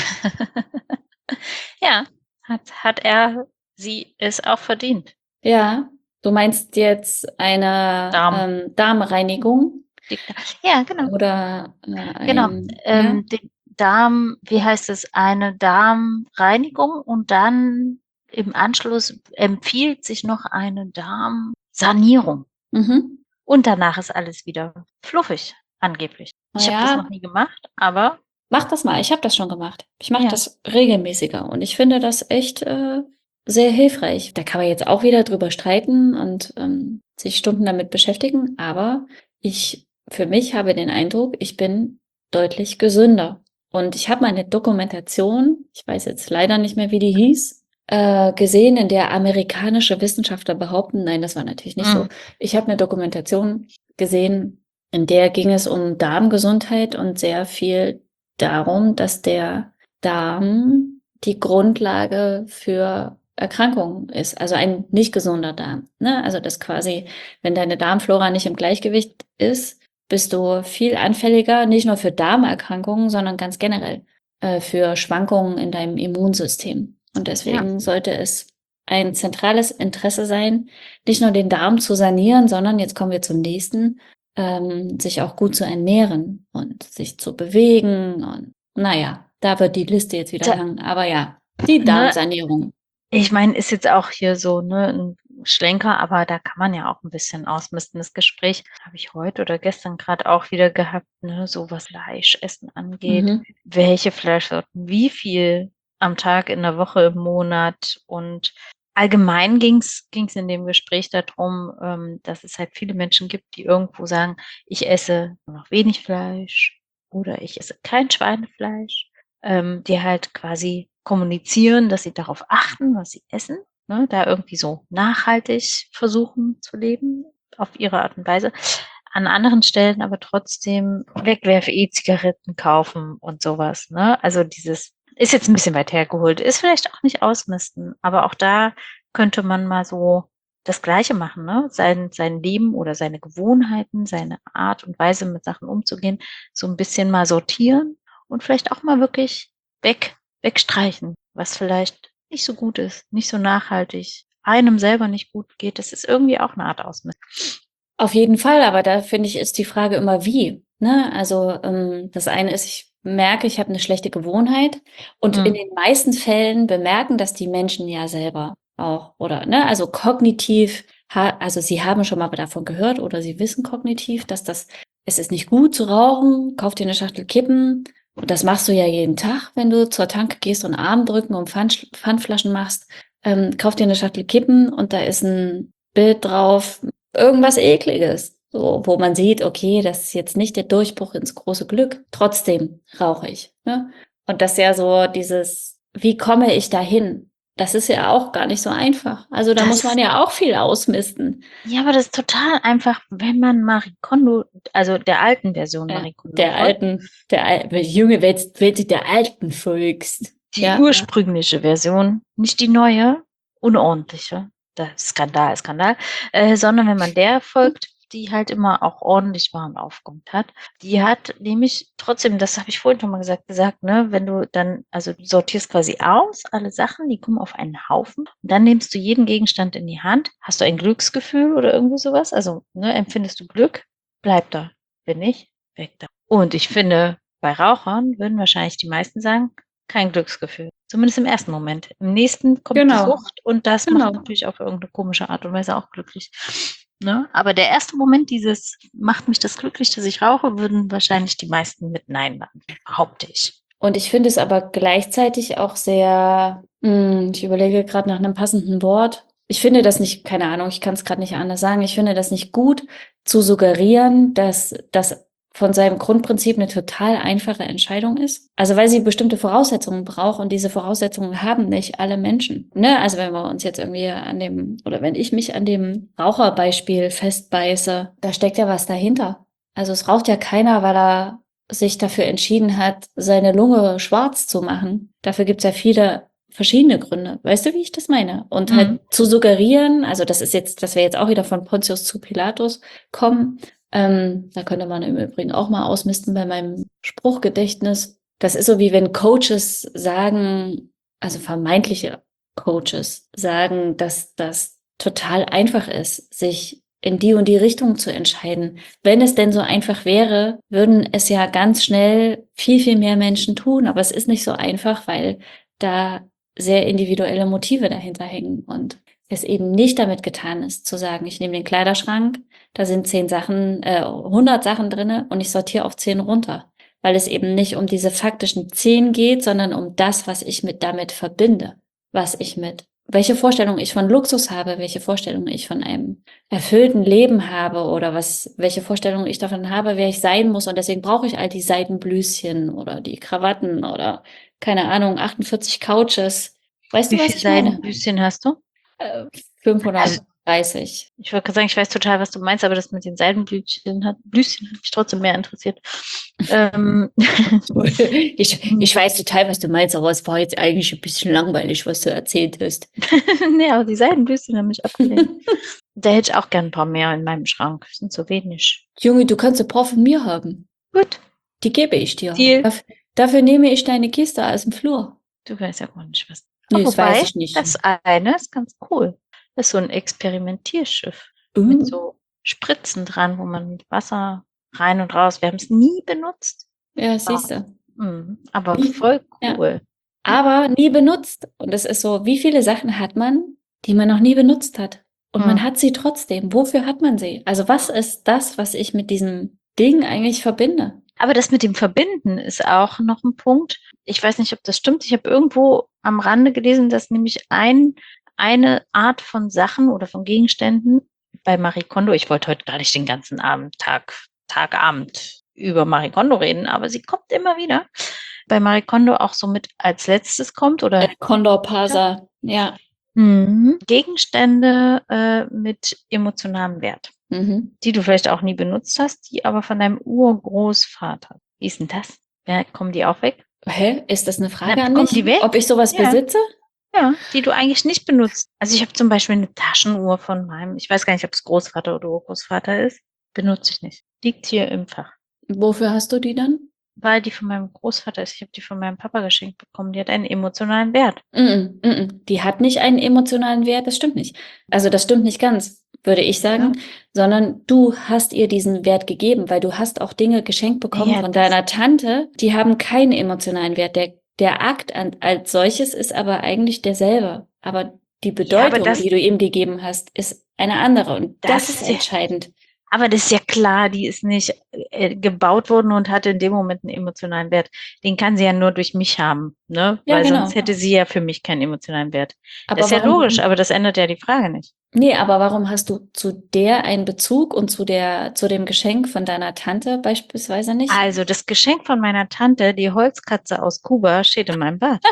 Ja, hat, hat er, sie es auch verdient.
Ja. Du meinst jetzt eine
Darm.
ähm, Darmreinigung
Ja, genau.
oder äh, ein,
Genau.
ja?
Ähm, den Darm, wie heißt es, eine Darmreinigung und dann im Anschluss empfiehlt sich noch eine Darmsanierung.
Mhm.
Und danach ist alles wieder fluffig, angeblich. Ich habe das
Ja.
noch nie gemacht, aber
Mach das mal. Ich habe das schon gemacht. Ich mache
Ja.
das regelmäßiger und ich finde das echt äh, sehr hilfreich. Da kann man jetzt auch wieder drüber streiten und ähm, sich Stunden damit beschäftigen, aber ich für mich habe den Eindruck, ich bin deutlich gesünder. Und ich habe mal eine Dokumentation, ich weiß jetzt leider nicht mehr, wie die hieß, äh, gesehen, in der amerikanische Wissenschaftler behaupten, nein, das war natürlich nicht so.
Mhm.
Ich habe eine Dokumentation gesehen, in der ging es um Darmgesundheit und sehr viel darum, dass der Darm die Grundlage für Erkrankungen ist, also ein nicht gesunder Darm. Ne? Also das quasi, wenn deine Darmflora nicht im Gleichgewicht ist, bist du viel anfälliger, nicht nur für Darmerkrankungen, sondern ganz generell äh, für Schwankungen in deinem Immunsystem. Und deswegen sollte es ein zentrales Interesse sein, nicht nur den Darm zu sanieren, sondern, jetzt kommen wir zum nächsten, ähm, sich auch gut zu ernähren und sich zu bewegen. Und naja, da wird die Liste jetzt wieder
Da,
lang. Aber ja, die
ne,
Darmsanierung.
ich meine, ist jetzt auch hier so ne, ein Schlenker, aber da kann man ja auch ein bisschen ausmisten. Das Gespräch habe ich heute oder gestern gerade auch wieder gehabt, ne, so was Fleischessen angeht.
Mhm.
Welche Fleischsorten, wie viel am Tag, in der Woche, im Monat. Und allgemein ging es in dem Gespräch darum, ähm, dass es halt viele Menschen gibt, die irgendwo sagen, ich esse nur noch wenig Fleisch oder ich esse kein Schweinefleisch, ähm, die halt quasi kommunizieren, dass sie darauf achten, was sie essen, ne, da irgendwie so nachhaltig versuchen zu leben, auf ihre Art und Weise. An anderen Stellen aber trotzdem Wegwerf-E-Zigaretten kaufen und sowas. Ne? Also dieses ist jetzt ein bisschen weit hergeholt, ist vielleicht auch nicht ausmisten, aber auch da könnte man mal so das Gleiche machen, ne? Sein, sein Leben oder seine Gewohnheiten, seine Art und Weise mit Sachen umzugehen, so ein bisschen mal sortieren und vielleicht auch mal wirklich weg, wegstreichen, was vielleicht nicht so gut ist, nicht so nachhaltig, einem selber nicht gut geht. Das ist irgendwie auch eine Art Ausmisten.
Auf jeden Fall, aber da finde ich, ist die Frage immer wie. Ne? Also ähm, das eine ist, ich merke, ich habe eine schlechte Gewohnheit und in
Mhm.
den meisten Fällen bemerken das die Menschen ja selber auch, oder, ne? Also kognitiv, ha also sie haben schon mal davon gehört oder sie wissen kognitiv, dass das, es ist nicht gut zu rauchen, kauf dir eine Schachtel Kippen. Und das machst du ja jeden Tag, wenn du zur Tanke gehst und Armdrücken und Pfand, Pfandflaschen machst. Ähm, kauf dir eine Schachtel Kippen und da ist ein Bild drauf, irgendwas Ekliges, so, wo man sieht, okay, das ist jetzt nicht der Durchbruch ins große Glück. Trotzdem rauche ich. Ne? Und das ist ja so dieses, wie komme ich dahin? Das ist ja auch gar nicht so einfach. Also da
Das
muss man
ist,
ja auch viel ausmisten.
ja, aber das ist total einfach, wenn man Marie Kondo, also der alten Version
Äh,
Marie Kondo
der
folgt,
alten, der Al- Junge, wenn wenn du der alten folgst.
die
Ja,
ursprüngliche Version, nicht die neue, unordentliche, das ist Skandal, Skandal, äh, sondern wenn man der folgt, die halt immer auch ordentlich war und aufgeräumt hat, die hat nämlich trotzdem, das habe ich vorhin schon mal gesagt, gesagt, ne, wenn du dann, also du sortierst quasi aus, alle Sachen, die kommen auf einen Haufen und dann nimmst du jeden Gegenstand in die Hand, hast du ein Glücksgefühl oder irgendwie sowas, also ne, empfindest du Glück, bleib da, wenn nicht, weg da. Und ich finde, bei Rauchern würden wahrscheinlich die meisten sagen, kein Glücksgefühl. Zumindest im ersten Moment. Im nächsten kommt die
genau,
Sucht und das macht
genau.
natürlich auf irgendeine komische Art und Weise auch glücklich. Ne? Aber der erste Moment, dieses macht mich das glücklich, dass ich rauche, würden wahrscheinlich die meisten mit Nein beantworten, behaupte ich.
Und ich finde es aber gleichzeitig auch sehr, mh, ich überlege gerade nach einem passenden Wort. Ich finde das nicht, keine Ahnung, ich kann es gerade nicht anders sagen. Ich finde das nicht gut zu suggerieren, dass das von seinem Grundprinzip eine total einfache Entscheidung ist. Also weil sie bestimmte Voraussetzungen braucht und diese Voraussetzungen haben nicht alle Menschen. Ne? Also wenn wir uns jetzt irgendwie an dem, oder wenn ich mich an dem Raucherbeispiel festbeiße, da steckt ja was dahinter. Also es raucht ja keiner, weil er sich dafür entschieden hat, seine Lunge schwarz zu machen. Dafür gibt es ja viele verschiedene Gründe. Weißt du, wie ich das meine? Und halt
Mhm.
zu suggerieren, also das ist jetzt, dass wir jetzt auch wieder von Pontius zu Pilatus kommen. Ähm, da könnte man im Übrigen auch mal ausmisten bei meinem Spruchgedächtnis. Das ist so, wie wenn Coaches sagen, also vermeintliche Coaches sagen, dass das total einfach ist, sich in die und die Richtung zu entscheiden. Wenn es denn so einfach wäre, würden es ja ganz schnell viel, viel mehr Menschen tun. Aber es ist nicht so einfach, weil da sehr individuelle Motive dahinter hängen und es eben nicht damit getan ist, zu sagen, ich nehme den Kleiderschrank, da sind zehn Sachen, äh, hundert Sachen drinne und ich sortiere auf zehn runter. Weil es eben nicht um diese faktischen zehn geht, sondern um das, was ich mit damit verbinde, was ich mit, welche Vorstellung ich von Luxus habe, welche Vorstellung ich von einem erfüllten Leben habe oder was, welche Vorstellung ich davon habe, wer ich sein muss. Und deswegen brauche ich all die Seidenblüschen oder die Krawatten oder, keine Ahnung, achtundvierzig Couches. Weißt du,
Wie
was
viele
ich meine?
Seidenbüschen hast du?
Äh,
Also
fünfhundertdreißig.
ich wollte gerade sagen, ich weiß total, was du meinst, aber das mit den Seidenblüschen hat, Blüschen hat mich trotzdem mehr interessiert. Ähm,
Ich, ich weiß total, was du meinst, aber es war jetzt eigentlich ein bisschen langweilig, was du erzählt hast.
nee, aber die Seidenblüschen haben mich abgelenkt. Da hätte ich auch gern ein paar mehr in meinem Schrank. Das sind zu wenig.
Junge, du kannst ein paar von mir haben.
Gut,
Die gebe ich dir.
Deal.
Daf- Dafür nehme ich deine Kiste aus dem Flur.
Du weißt ja gar nicht, was.
Nee, das weiß
Wobei,
ich nicht.
das eine ist ganz cool. Das ist so ein Experimentierschiff
Uh.
mit so Spritzen dran, wo man mit Wasser rein und raus. Wir haben es nie benutzt.
Ja, siehst du.
Mhm, aber
Nie.
voll
Ja.
cool.
Aber nie benutzt. Und es ist so, wie viele Sachen hat man, die man noch nie benutzt hat? Und man
Hm.
hat sie trotzdem. Wofür hat man sie? Also was ist das, was ich mit diesem Ding eigentlich verbinde?
Aber das mit dem Verbinden ist auch noch ein Punkt. Ich weiß nicht, ob das stimmt. Ich habe irgendwo am Rande gelesen, dass nämlich ein, eine Art von Sachen oder von Gegenständen bei Marie Kondo, ich wollte heute gar nicht den ganzen Abend, Tag, Tag, Abend über Marie Kondo reden, aber sie kommt immer wieder. Bei Marie Kondo auch so mit als letztes kommt oder
Äh, Condorpasa, ja.
Mhm. Gegenstände äh, mit emotionalem Wert,
Mhm.
die du vielleicht auch nie benutzt hast, die aber von deinem Urgroßvater. Wie ist denn das? Ja, kommen die auch weg?
Hä? Ist das eine Frage
Na,
an
kommen
mich?
die weg?
Ob ich sowas
Ja.
besitze?
Ja, die du eigentlich nicht benutzt. Also ich habe zum Beispiel eine Taschenuhr von meinem, ich weiß gar nicht, ob es Großvater oder Urgroßvater ist, benutze ich nicht. Liegt hier im Fach.
Wofür hast du die dann?
Weil die von meinem Großvater ist. Ich habe die von meinem Papa geschenkt bekommen. Die hat einen emotionalen Wert.
Mm -mm, mm -mm. Die hat nicht einen emotionalen Wert, das stimmt nicht. Also das stimmt nicht ganz, würde ich sagen,
Ja.
sondern du hast ihr diesen Wert gegeben, weil du hast auch Dinge geschenkt bekommen
Ja,
von
das-
deiner Tante, die haben keinen emotionalen Wert. Der, der Akt an, als solches ist aber eigentlich derselbe. Aber die Bedeutung,
das-
die du ihm gegeben hast, ist eine andere. Und das,
Das
ist
ist ja-
entscheidend.
Aber das ist ja klar, die ist nicht äh, gebaut worden und hatte in dem Moment einen emotionalen Wert. Den kann sie ja nur durch mich haben, ne?
Ja,
Weil
genau.
sonst hätte sie ja für mich keinen emotionalen Wert.
Aber
das ist ja
warum-
logisch, aber das ändert ja die Frage nicht.
Nee, aber warum hast du zu der einen Bezug und zu der, zu dem Geschenk von deiner Tante beispielsweise nicht?
Also das Geschenk von meiner Tante, die Holzkatze aus Kuba, steht in meinem Bad.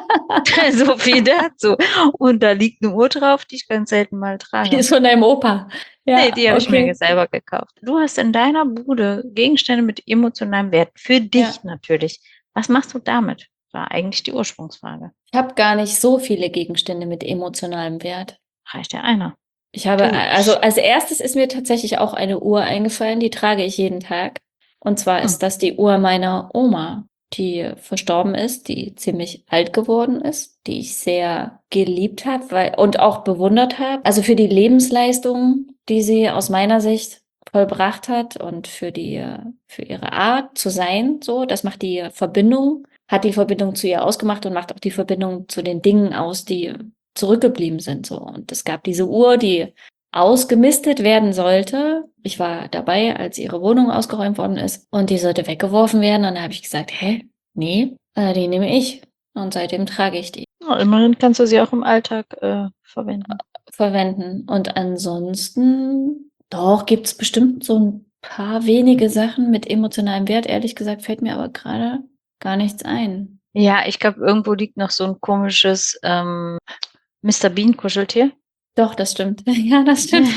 So viel dazu. Und da liegt eine Uhr drauf, die ich ganz selten mal trage.
Die ist von deinem Opa. Ja,
Nee, die habe ich mir
okay.
selber gekauft. Du hast in deiner Bude Gegenstände mit emotionalem Wert. Für dich
Ja.
natürlich. Was machst du damit? War eigentlich die Ursprungsfrage.
Ich habe gar nicht so viele Gegenstände mit emotionalem Wert.
Reicht ja einer.
Ich habe,
Du.
also als erstes ist mir tatsächlich auch eine Uhr eingefallen, die trage ich jeden Tag. Und zwar
Hm.
ist das die Uhr meiner Oma, die verstorben ist, die ziemlich alt geworden ist, die ich sehr geliebt habe, weil, und auch bewundert habe. Also für die Lebensleistung, die sie aus meiner Sicht vollbracht hat und für die, für ihre Art zu sein, so, das macht die Verbindung, hat die Verbindung zu ihr ausgemacht und macht auch die Verbindung zu den Dingen aus, die zurückgeblieben sind, so. Und es gab diese Uhr, die ausgemistet werden sollte. Ich war dabei, als ihre Wohnung ausgeräumt worden ist und die sollte weggeworfen werden. Und da habe ich gesagt, hä, nee, äh, die nehme ich. Und seitdem trage ich die.
Ja, immerhin kannst du sie auch im Alltag äh, verwenden.
Verwenden. Und ansonsten, doch, gibt's bestimmt so ein paar wenige Sachen mit emotionalem Wert. Ehrlich gesagt fällt mir aber gerade gar nichts ein.
Ja, ich glaube, irgendwo liegt noch so ein komisches ähm, Mister Bean Kuscheltier.
Doch, das stimmt. Ja, das stimmt.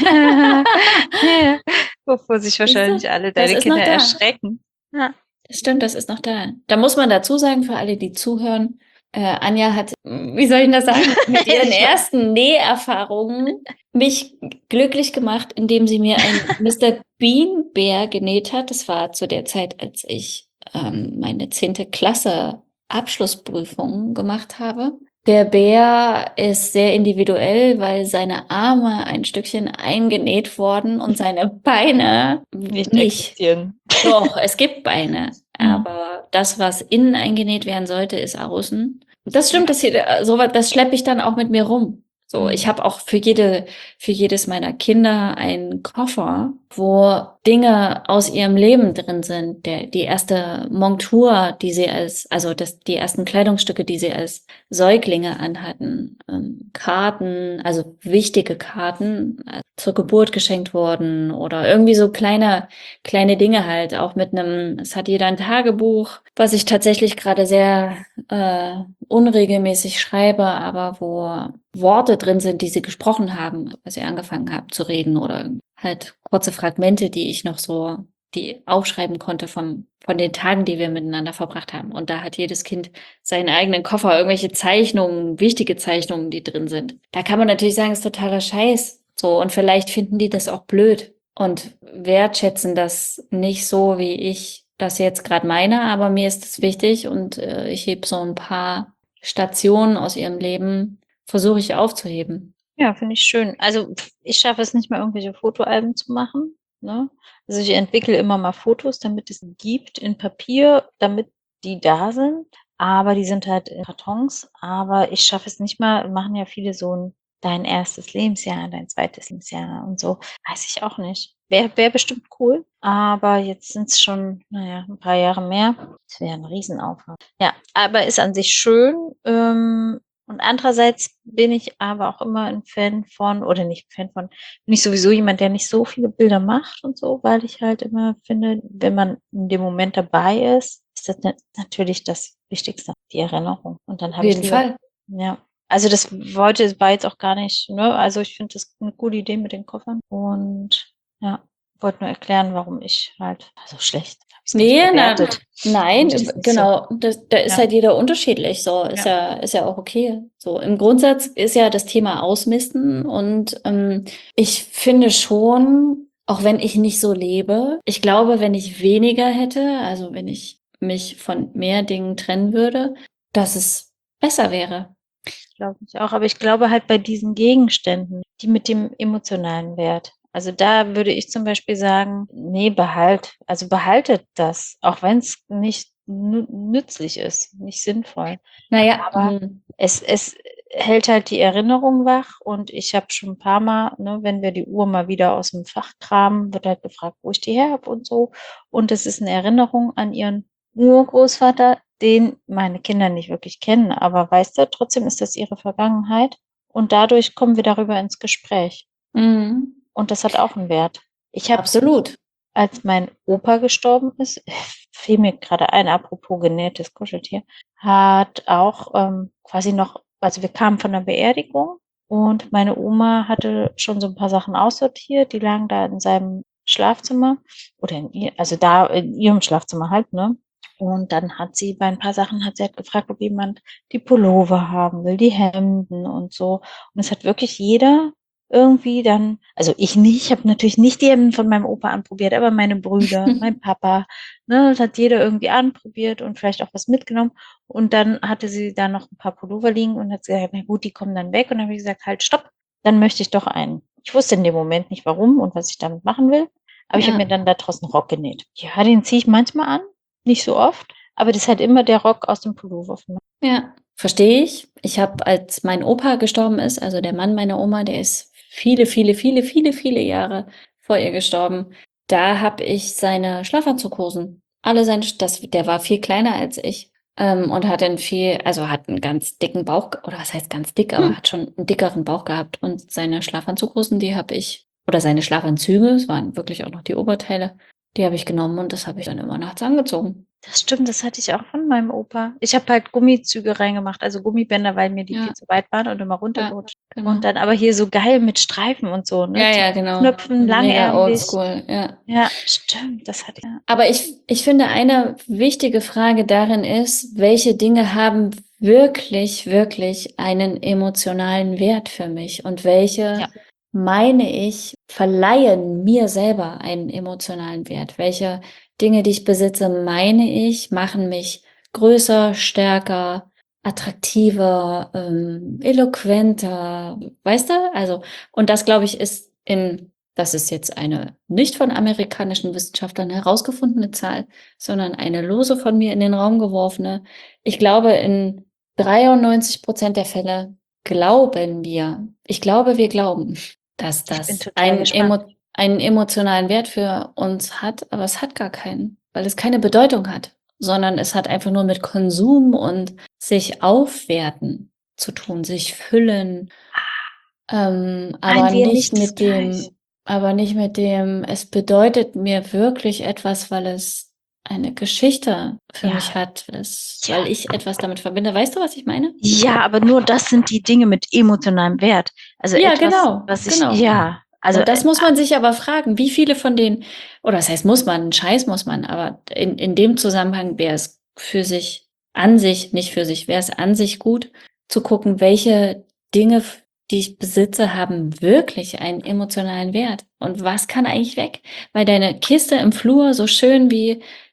Ja, wovor sich wahrscheinlich
Siehste?
alle
Das
deine
ist noch
Kinder
da.
erschrecken. Ja.
Das stimmt, das ist noch da. Da muss man dazu sagen, für alle, die zuhören, äh, Anja hat, wie soll ich denn das sagen, mit ihren
Ich weiß.
ersten Näherfahrungen mich glücklich gemacht, indem sie mir einen Mister Bean Bär genäht hat. Das war zu der Zeit, als ich ähm, meine zehnte Klasse Abschlussprüfung gemacht habe. Der Bär ist sehr individuell, weil seine Arme ein Stückchen eingenäht wurden und seine Beine
Nicht
nicht.
existieren.
Doch, es gibt Beine,
Mhm.
aber das, was innen eingenäht werden sollte, ist außen. Das stimmt, das hier, so was, das schleppe ich dann auch mit mir rum. So,
Mhm.
ich habe auch für jede, für jedes meiner Kinder einen Koffer, wo Dinge aus ihrem Leben drin sind. Der, die erste Montur, die sie als, also das, die ersten Kleidungsstücke, die sie als Säuglinge anhatten, ähm, Karten, also wichtige Karten, äh, zur Geburt geschenkt wurden oder irgendwie so kleine, kleine Dinge halt, auch mit einem, es hat jeder ein Tagebuch, was ich tatsächlich gerade sehr äh, unregelmäßig schreibe, aber wo Worte drin sind, die sie gesprochen haben, als sie angefangen haben zu reden oder halt kurze Fragmente, die ich noch so, die aufschreiben konnte von, von den Tagen, die wir miteinander verbracht haben. Und da hat jedes Kind seinen eigenen Koffer, irgendwelche Zeichnungen, wichtige Zeichnungen, die drin sind. Da kann man natürlich sagen, ist totaler Scheiß. So, und vielleicht finden die das auch blöd und wertschätzen das nicht so, wie ich das jetzt gerade meine, aber mir ist es wichtig und äh, ich hebe so ein paar Stationen aus ihrem Leben versuche ich aufzuheben.
Ja, finde ich schön. Also pf, ich schaffe es nicht mal, irgendwelche Fotoalben zu machen. Ne? Also ich entwickle immer mal Fotos, damit es die gibt in Papier, damit die da sind. Aber die sind halt in Kartons. Aber ich schaffe es nicht mal, machen ja viele so ein dein erstes Lebensjahr, dein zweites Lebensjahr und so. Weiß ich auch nicht. Wäre wär bestimmt cool. Aber jetzt sind es schon, naja, ein paar Jahre mehr. Das wäre ein Riesenaufwand. Ja, aber ist an sich schön. Ähm, und andererseits bin ich aber auch immer ein Fan von, oder nicht ein Fan von, bin ich sowieso jemand, der nicht so viele Bilder macht und so, weil ich halt immer finde, wenn man in dem Moment dabei ist, ist das na- natürlich das Wichtigste, die Erinnerung. Und dann
Auf
habe ich
jeden
lieber,
Fall.
ja. Also das wollte, war jetzt auch gar nicht, ne? Also ich finde das eine gute Idee mit den Koffern. Und ja, wollte nur erklären, warum ich halt, also schlecht, habe ich es gar nicht
Nee, na,
bewertet.
nein,
Warum ich das nicht so,
genau. Das, da ist
ja,
halt jeder unterschiedlich. So ist
ja.
ja, ist ja auch okay. So im Grundsatz ist ja das Thema Ausmisten und ähm, ich finde schon, auch wenn ich nicht so lebe, ich glaube, wenn ich weniger hätte, also wenn ich mich von mehr Dingen trennen würde, dass es besser wäre.
Glaube ich auch, aber ich glaube halt bei diesen Gegenständen, die mit dem emotionalen Wert. Also da würde ich zum Beispiel sagen, nee, behalt, also behaltet das, auch wenn es nicht nü- nützlich ist, nicht sinnvoll.
Naja,
Aber
hm,
es, es hält halt die Erinnerung wach und ich habe schon ein paar Mal, ne, wenn wir die Uhr mal wieder aus dem Fach kramen, wird halt gefragt, wo ich die her habe und so. Und es ist eine Erinnerung an ihren Urgroßvater, den meine Kinder nicht wirklich kennen, aber weißt du, trotzdem ist das ihre Vergangenheit und dadurch kommen wir darüber ins Gespräch.
hm,
Und das hat auch einen Wert. Ich habe,
absolut.
als mein Opa gestorben ist, fiel mir gerade ein, apropos genähtes Kuscheltier, hat auch ähm, quasi noch, also wir kamen von der Beerdigung und meine Oma hatte schon so ein paar Sachen aussortiert, die lagen da in seinem Schlafzimmer oder in ihr, also da in ihrem Schlafzimmer halt, ne? Und dann hat sie bei ein paar Sachen hat sie halt gefragt, ob jemand die Pullover haben will, die Hemden und so. Und es hat wirklich jeder irgendwie dann, also ich nicht, ich habe natürlich nicht die Hemden von meinem Opa anprobiert, aber meine Brüder, mein Papa, ne, das hat jeder irgendwie anprobiert und vielleicht auch was mitgenommen. Und dann hatte sie da noch ein paar Pullover liegen und hat gesagt, na gut, die kommen dann weg. Und dann habe ich gesagt, halt, stopp, dann möchte ich doch einen. Ich wusste in dem Moment nicht warum und was ich damit machen will, aber ich habe
Ja.
mir dann da draußen einen Rock genäht. Ja, den ziehe ich manchmal an, nicht so oft, aber das ist halt immer der Rock aus dem Pullover von mir.
Ja, verstehe ich. Ich habe, als mein Opa gestorben ist, also der Mann meiner Oma, der ist viele, viele, viele, viele, viele Jahre vor ihr gestorben. Da habe ich seine Schlafanzughosen, alle seine, das, der war viel kleiner als ich ähm, und hat einen viel, also hat einen ganz dicken Bauch, oder was heißt ganz dick, aber
Hm.
hat schon einen dickeren Bauch gehabt. Und seine Schlafanzughosen, die habe ich, oder seine Schlafanzüge, es waren wirklich auch noch die Oberteile, die habe ich genommen und das habe ich dann immer nachts angezogen.
Das stimmt, das hatte ich auch von meinem Opa. Ich habe halt Gummizüge reingemacht, also Gummibänder, weil mir die viel
Ja,
zu weit waren und immer
ja,
runtergerutscht. Und
genau.
dann aber hier so geil mit Streifen und so, ne?
Ja,
Zum
ja, genau.
Knöpfen,
Mega
langärmlich.
oldschool, ja.
Ja, stimmt, das hatte ich. Ja.
Aber ich, ich finde, eine wichtige Frage darin ist, welche Dinge haben wirklich, wirklich einen emotionalen Wert für mich und welche,
Ja.
meine ich, verleihen mir selber einen emotionalen Wert. Welche Dinge, die ich besitze, meine ich, machen mich größer, stärker, attraktiver, ähm, eloquenter, weißt du? Also, und das, glaube ich, ist in, das ist jetzt eine nicht von amerikanischen Wissenschaftlern herausgefundene Zahl, sondern eine lose von mir in den Raum geworfene. Ich glaube, in dreiundneunzig Prozent der Fälle glauben wir, ich glaube, wir glauben, dass
Ich bin
das
total
einen,
gespannt.
emo einen emotionalen Wert für uns hat, aber es hat gar keinen, weil es keine Bedeutung hat, sondern es hat einfach nur mit Konsum und sich aufwerten zu tun, sich füllen, ähm, aber
Meinen wir
nicht
nicht das
mit
gleich?
dem, aber nicht mit dem, es bedeutet mir wirklich etwas, weil es eine Geschichte für
Ja.
mich hat, weil es,
Ja.
weil ich etwas damit verbinde. Weißt du, was ich meine?
Ja, aber nur das sind die Dinge mit emotionalem Wert. Also
Ja,
etwas,
genau,
was ich,
genau.
ja, also
Und das
äh,
muss man sich aber fragen, wie viele von denen, oder das heißt, muss man, einen Scheiß muss man, aber in, in dem Zusammenhang wäre es für sich, an sich, nicht für sich, wäre es an sich gut zu gucken, welche Dinge, die ich besitze, haben wirklich einen emotionalen Wert. Und was kann eigentlich weg? Weil deine Kiste im Flur, so schön wie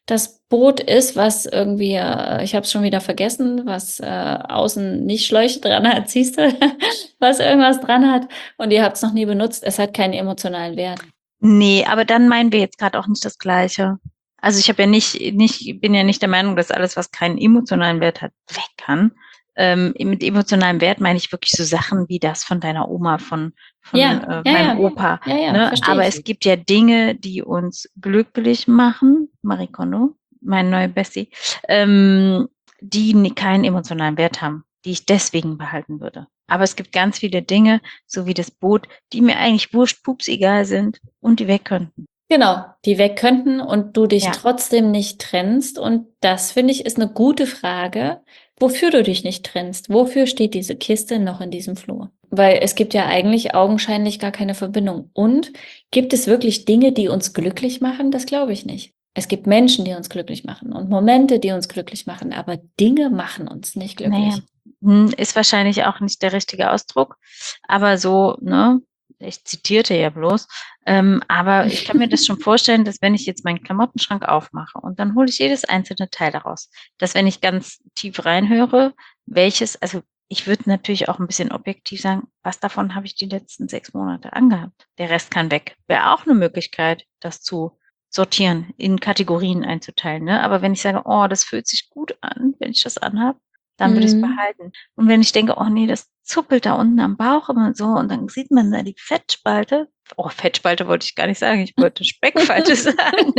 das Boot ist, was irgendwie, äh, ich habe es schon wieder vergessen, was äh, außen nicht Schläuche dran hat, siehst du, was irgendwas dran hat und ihr habt es noch nie benutzt, es hat keinen emotionalen Wert.
Nee, aber dann meinen wir jetzt gerade auch nicht das Gleiche. Also ich habe ja nicht, nicht, bin ja nicht der Meinung, dass alles, was keinen emotionalen Wert hat, weg kann. Ähm, mit emotionalem Wert meine ich wirklich so Sachen wie das von deiner Oma, von, von
Ja,
äh,
ja,
meinem
ja.
Opa.
Ja, ja,
Ne?
verstehe
Aber
ich.
es gibt ja Dinge, die uns glücklich machen, Marie Kondo, meine neue Bestie, ähm, die ni- keinen emotionalen Wert haben, die ich deswegen behalten würde. Aber es gibt ganz viele Dinge, so wie das Boot, die mir eigentlich wurscht, pups egal sind und die weg könnten.
Genau, die weg könnten und du dich
Ja.
trotzdem nicht trennst. Und das, finde ich, ist eine gute Frage, wofür du dich nicht trennst. Wofür steht diese Kiste noch in diesem Flur? Weil es gibt ja eigentlich augenscheinlich gar keine Verbindung. Und gibt es wirklich Dinge, die uns glücklich machen? Das glaube ich nicht. Es gibt Menschen, die uns glücklich machen und Momente, die uns glücklich machen, aber Dinge machen uns nicht glücklich.
Naja, hm, ist wahrscheinlich auch nicht der richtige Ausdruck, aber so, ne, ich zitierte ja bloß, ähm, aber ich kann mir das schon vorstellen, dass wenn ich jetzt meinen Klamottenschrank aufmache und dann hole ich jedes einzelne Teil daraus, dass wenn ich ganz tief reinhöre, welches, also ich würde natürlich auch ein bisschen objektiv sagen, was davon habe ich die letzten sechs Monate angehabt? Der Rest kann weg. Wäre auch eine Möglichkeit, das zu sortieren, in Kategorien einzuteilen, ne? Aber wenn ich sage, oh, das fühlt sich gut an, wenn ich das anhabe, dann würde ich es
Mhm.
behalten. Und wenn ich denke, oh nee, das zuppelt da unten am Bauch immer so und dann sieht man da die Fettspalte. Oh, Fettspalte wollte ich gar nicht sagen, ich wollte Speckfalte sagen.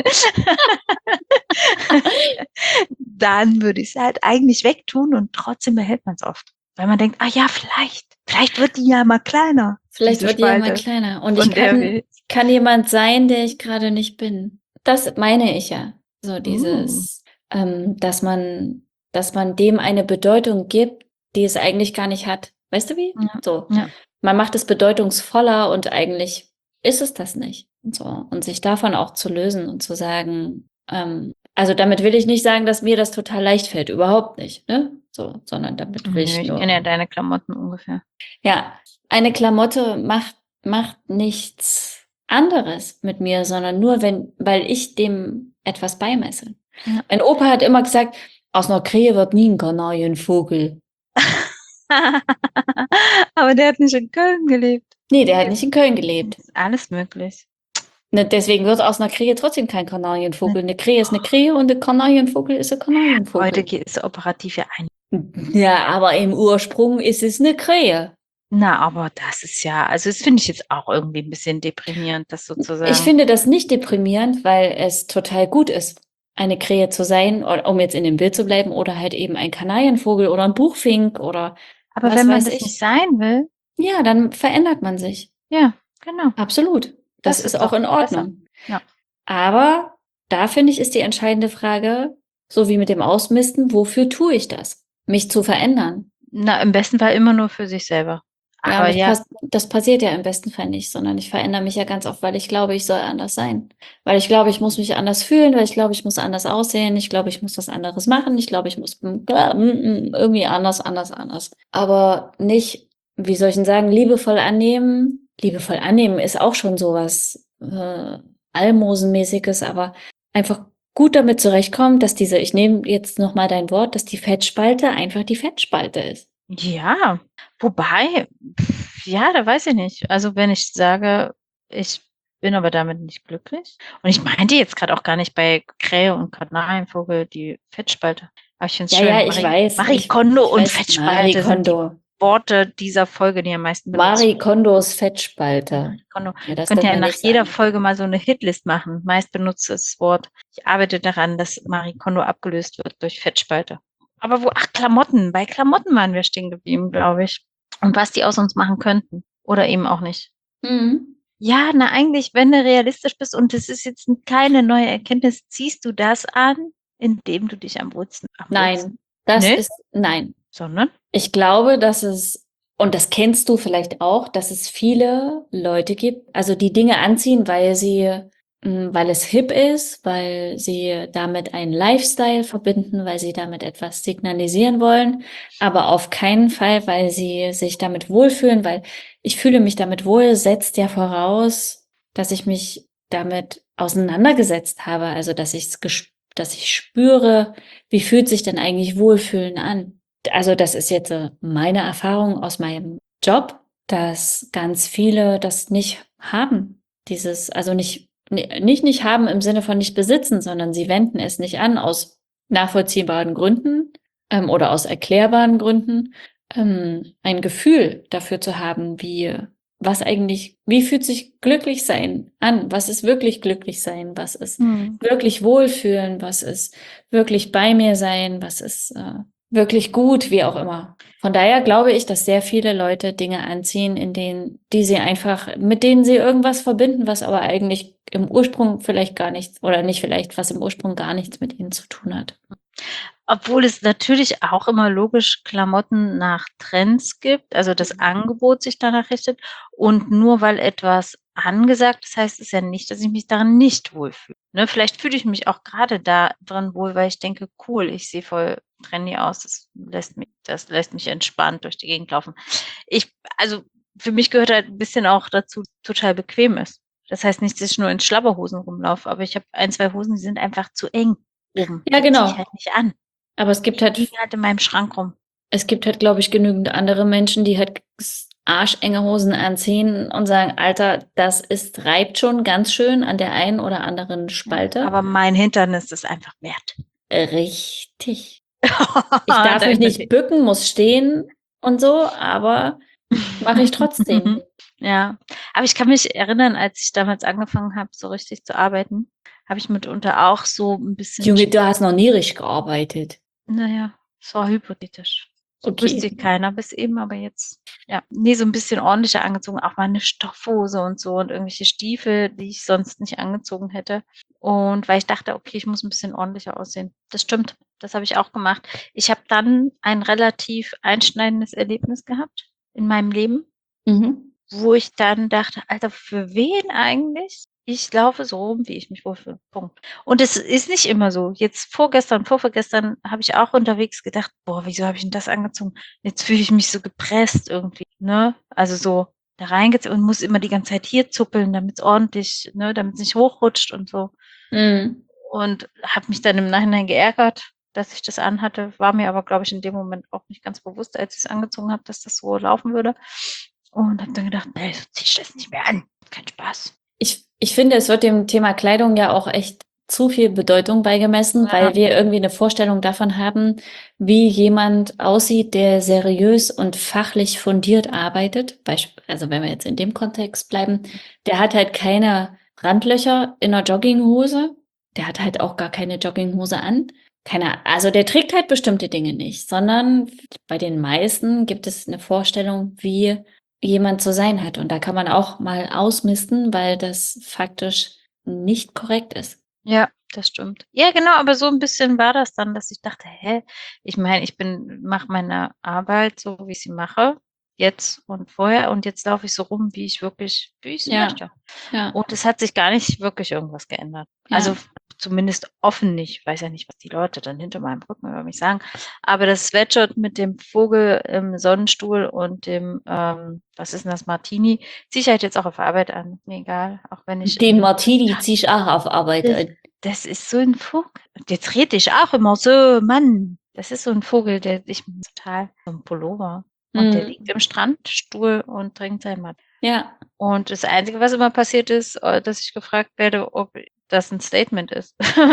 Dann würde ich es halt eigentlich wegtun und trotzdem behält man es oft. Weil man denkt, ah ja, vielleicht, vielleicht wird die ja mal kleiner.
Vielleicht
diese
wird die ja mal
Spalte,
kleiner. Und
von
ich
der
kann,
wir-
kann jemand sein, der ich gerade nicht bin. Das meine ich ja. So
Uh,
dieses, ähm, dass man, dass man dem eine Bedeutung gibt, die es eigentlich gar nicht hat. Weißt du wie?
ja,
So.
ja.
Man macht es bedeutungsvoller und eigentlich ist es das nicht. Und so. Und sich davon auch zu lösen und zu sagen, ähm, also damit will ich nicht sagen, dass mir das total leicht fällt. Überhaupt nicht, ne? So, sondern damit will
Nö,
ich
ich
nur.
kenne ja deine Klamotten ungefähr.
Ja, eine Klamotte macht, macht nichts anderes mit mir, sondern nur, wenn, weil ich dem etwas beimesse.
Ja.
Mein Opa hat immer gesagt, aus einer Krähe wird nie ein Kanarienvogel.
Aber der hat nicht in Köln gelebt.
Nee, der hat nicht in Köln gelebt.
Ist alles möglich.
Ne, deswegen wird aus einer Krähe trotzdem kein Kanarienvogel. Eine Krähe ist eine Krähe und ein Kanarienvogel ist ein Kanarienvogel.
Heute ge- ist operativ ja ein.
Ja, aber im Ursprung ist es eine Krähe.
Na, aber das ist ja, also das finde ich jetzt auch irgendwie ein bisschen deprimierend, das sozusagen.
Ich finde das nicht deprimierend, weil es total gut ist, eine Krähe zu sein, oder- um jetzt in dem Bild zu bleiben, oder halt eben ein Kanarienvogel oder ein Buchfink oder
aber
was
wenn man
weiß
das
ich.
nicht sein will,
Ja, dann verändert man sich.
ja, genau.
Absolut. Das,
Das
ist
ist
auch
doch
in
besser.
Ordnung.
Ja.
Aber da finde ich, ist die entscheidende Frage, so wie mit dem Ausmisten, wofür tue ich das? Mich zu verändern.
Na, im besten Fall immer nur für sich selber.
Ja,
Aber
und das,
ja,
pass das passiert ja im besten Fall nicht, sondern ich verändere mich ja ganz oft, weil ich glaube, ich soll anders sein. Weil ich glaube, ich muss mich anders fühlen, weil ich glaube, ich muss anders aussehen, ich glaube, ich muss was anderes machen, ich glaube, ich muss mm, mm, irgendwie anders, anders, anders. Aber nicht, wie soll ich denn sagen, liebevoll annehmen. Liebevoll annehmen ist auch schon sowas äh, Almosenmäßiges, aber einfach gut damit zurechtkommen, dass diese, ich nehme jetzt nochmal dein Wort, dass die Fettspalte einfach die Fettspalte ist.
ja, wobei, pf, ja, da weiß ich nicht. Also wenn ich sage, ich bin aber damit nicht glücklich. Und ich meinte jetzt gerade auch gar nicht bei Krähe und Kanarienvogel die Fettspalte. Aber ich finde es
Ja,
schön.
ja, ich
Marie,
weiß.
Marie
Ich,
Kondo
ich
und
weiß, Marie
Fettspalte sind die
Kondo.
Worte dieser Folge, die am meisten benutzt
Marie
werden.
Kondos Fettspalte.
Marie Kondo.
Ja, das
Könnt
darf
ihr
man
nach
nicht
jeder
sagen.
Folge mal so eine Hitlist machen. Meist benutztes Wort. Ich arbeite daran, dass Marie Kondo abgelöst wird durch Fettspalte. Aber wo, ach, Klamotten. Bei Klamotten waren wir stehen geblieben, glaube ich. Und was die aus uns machen könnten. Oder eben auch nicht.
Mhm.
Ja, na eigentlich, wenn du realistisch bist und es ist jetzt keine neue Erkenntnis, ziehst du das an, indem du dich am wohlsten am
Nein,
wohlsten-
das
Nee?
ist, nein.
Sondern?
Ich glaube, dass es, und das kennst du vielleicht auch, dass es viele Leute gibt, also die Dinge anziehen, weil sie, mh, weil es hip ist, weil sie damit einen Lifestyle verbinden, weil sie damit etwas signalisieren wollen, aber auf keinen Fall, weil sie sich damit wohlfühlen, weil ich fühle mich damit wohl, setzt ja voraus, dass ich mich damit auseinandergesetzt habe, also dass ich es dass ich spüre, wie fühlt sich denn eigentlich Wohlfühlen an? Also das ist jetzt äh, meine Erfahrung aus meinem Job, dass ganz viele das nicht haben. Dieses, also nicht, ni- nicht nicht haben im Sinne von nicht besitzen, sondern sie wenden es nicht an aus nachvollziehbaren Gründen ähm, oder aus erklärbaren Gründen, ähm, ein Gefühl dafür zu haben, wie was eigentlich, wie fühlt sich glücklich sein an? Was ist wirklich glücklich sein? Was ist
Mhm.
wirklich wohlfühlen? Was ist wirklich bei mir sein? Was ist äh, wirklich gut? Wie auch immer. Von daher glaube ich, dass sehr viele Leute Dinge anziehen, in denen, die sie einfach, mit denen sie irgendwas verbinden, was aber eigentlich im Ursprung vielleicht gar nichts, oder nicht vielleicht, was im Ursprung gar nichts mit ihnen zu tun hat.
Obwohl es natürlich auch immer logisch Klamotten nach Trends gibt, also das Angebot sich danach richtet. Und nur weil etwas angesagt ist, heißt es ja nicht, dass ich mich darin nicht wohlfühle. Ne? Vielleicht fühle ich mich auch gerade da drin wohl, weil ich denke, cool, ich sehe voll trendy aus, das lässt mich, das lässt mich entspannt durch die Gegend laufen. Ich, also für mich gehört halt ein bisschen auch dazu, total bequem ist. Das heißt nicht, dass ich nur in Schlabberhosen rumlaufe, aber ich habe ein, zwei Hosen, die sind einfach zu eng oben.
Ja,
Die ziehe ich
genau.
halt nicht an.
Aber es gibt
Die
halt,
liegen halt in meinem Schrank rum.
es gibt halt, glaube ich, genügend andere Menschen, die halt s- arschenge Hosen anziehen und sagen, Alter, das ist, reibt schon ganz schön an der einen oder anderen Spalte.
Aber mein Hintern ist es einfach wert.
Richtig. Ich darf mich nicht bücken, muss stehen und so, aber mache ich trotzdem.
Ja, aber ich kann mich erinnern, als ich damals angefangen habe, so richtig zu arbeiten, habe ich mitunter auch so ein bisschen,
Junge, du hast noch nie richtig gearbeitet.
naja, es war hypothetisch. So
Okay.
wüsste keiner bis eben, aber jetzt, ja, nee, so ein bisschen ordentlicher angezogen, auch mal eine Stoffhose und so und irgendwelche Stiefel, die ich sonst nicht angezogen hätte. Und weil ich dachte, okay, ich muss ein bisschen ordentlicher aussehen. Das stimmt, das habe ich auch gemacht. Ich habe dann ein relativ einschneidendes Erlebnis gehabt in meinem Leben,
Mhm.
wo ich dann dachte, Alter, für wen eigentlich? Ich laufe so rum, wie ich mich wohlfühle. Punkt. Und es ist nicht immer so. Jetzt vorgestern, vorvergestern habe ich auch unterwegs gedacht, boah, wieso habe ich denn das angezogen? Jetzt fühle ich mich so gepresst irgendwie, ne? Also so da reingezogen und muss immer die ganze Zeit hier zuppeln, damit es ordentlich, ne, damit es nicht hochrutscht und so.
Mhm.
Und habe mich dann im Nachhinein geärgert, dass ich das anhatte. War mir aber, glaube ich, in dem Moment auch nicht ganz bewusst, als ich es angezogen habe, dass das so laufen würde. Und habe dann gedacht, nee, so zieh ich das nicht mehr an. Kein Spaß.
Ich, ich finde, es wird dem Thema Kleidung ja auch echt zu viel Bedeutung beigemessen,
Ja.
weil wir irgendwie eine Vorstellung davon haben, wie jemand aussieht, der seriös und fachlich fundiert arbeitet. Beisp also wenn wir jetzt in dem Kontext bleiben, der hat halt keine Randlöcher in einer Jogginghose. Der hat halt auch gar keine Jogginghose an. Keine, also der trägt halt bestimmte Dinge nicht, sondern bei den meisten gibt es eine Vorstellung, wie jemand zu sein hat. Und da kann man auch mal ausmisten, weil das faktisch nicht korrekt ist.
Ja, das stimmt. Ja, genau, aber so ein bisschen war das dann, dass ich dachte, hä? Ich meine, ich bin mache meine Arbeit so, wie ich sie mache, jetzt und vorher und jetzt laufe ich so rum, wie ich wirklich wie ich es
Ja,
möchte.
ja,
Und es hat sich gar nicht wirklich irgendwas geändert.
ja.
Also zumindest offen nicht. Ich weiß ja nicht, was die Leute dann hinter meinem Rücken über mich sagen. Aber das Sweatshirt mit dem Vogel im Sonnenstuhl und dem, ähm, was ist denn das, Martini, ziehe ich halt jetzt auch auf Arbeit an. Mir egal, auch wenn ich
Den Martini ziehe ich auch auf Arbeit
das,
an.
das ist so ein Vogel. Und jetzt rede ich auch immer so, Mann. Das ist so ein Vogel, der ich total so ein Pullover. Und der
Mhm.
liegt im Strandstuhl und trinkt sein Matt.
Ja,
Und das Einzige, was immer passiert ist, äh, dass ich gefragt werde, ob das ein Statement ist,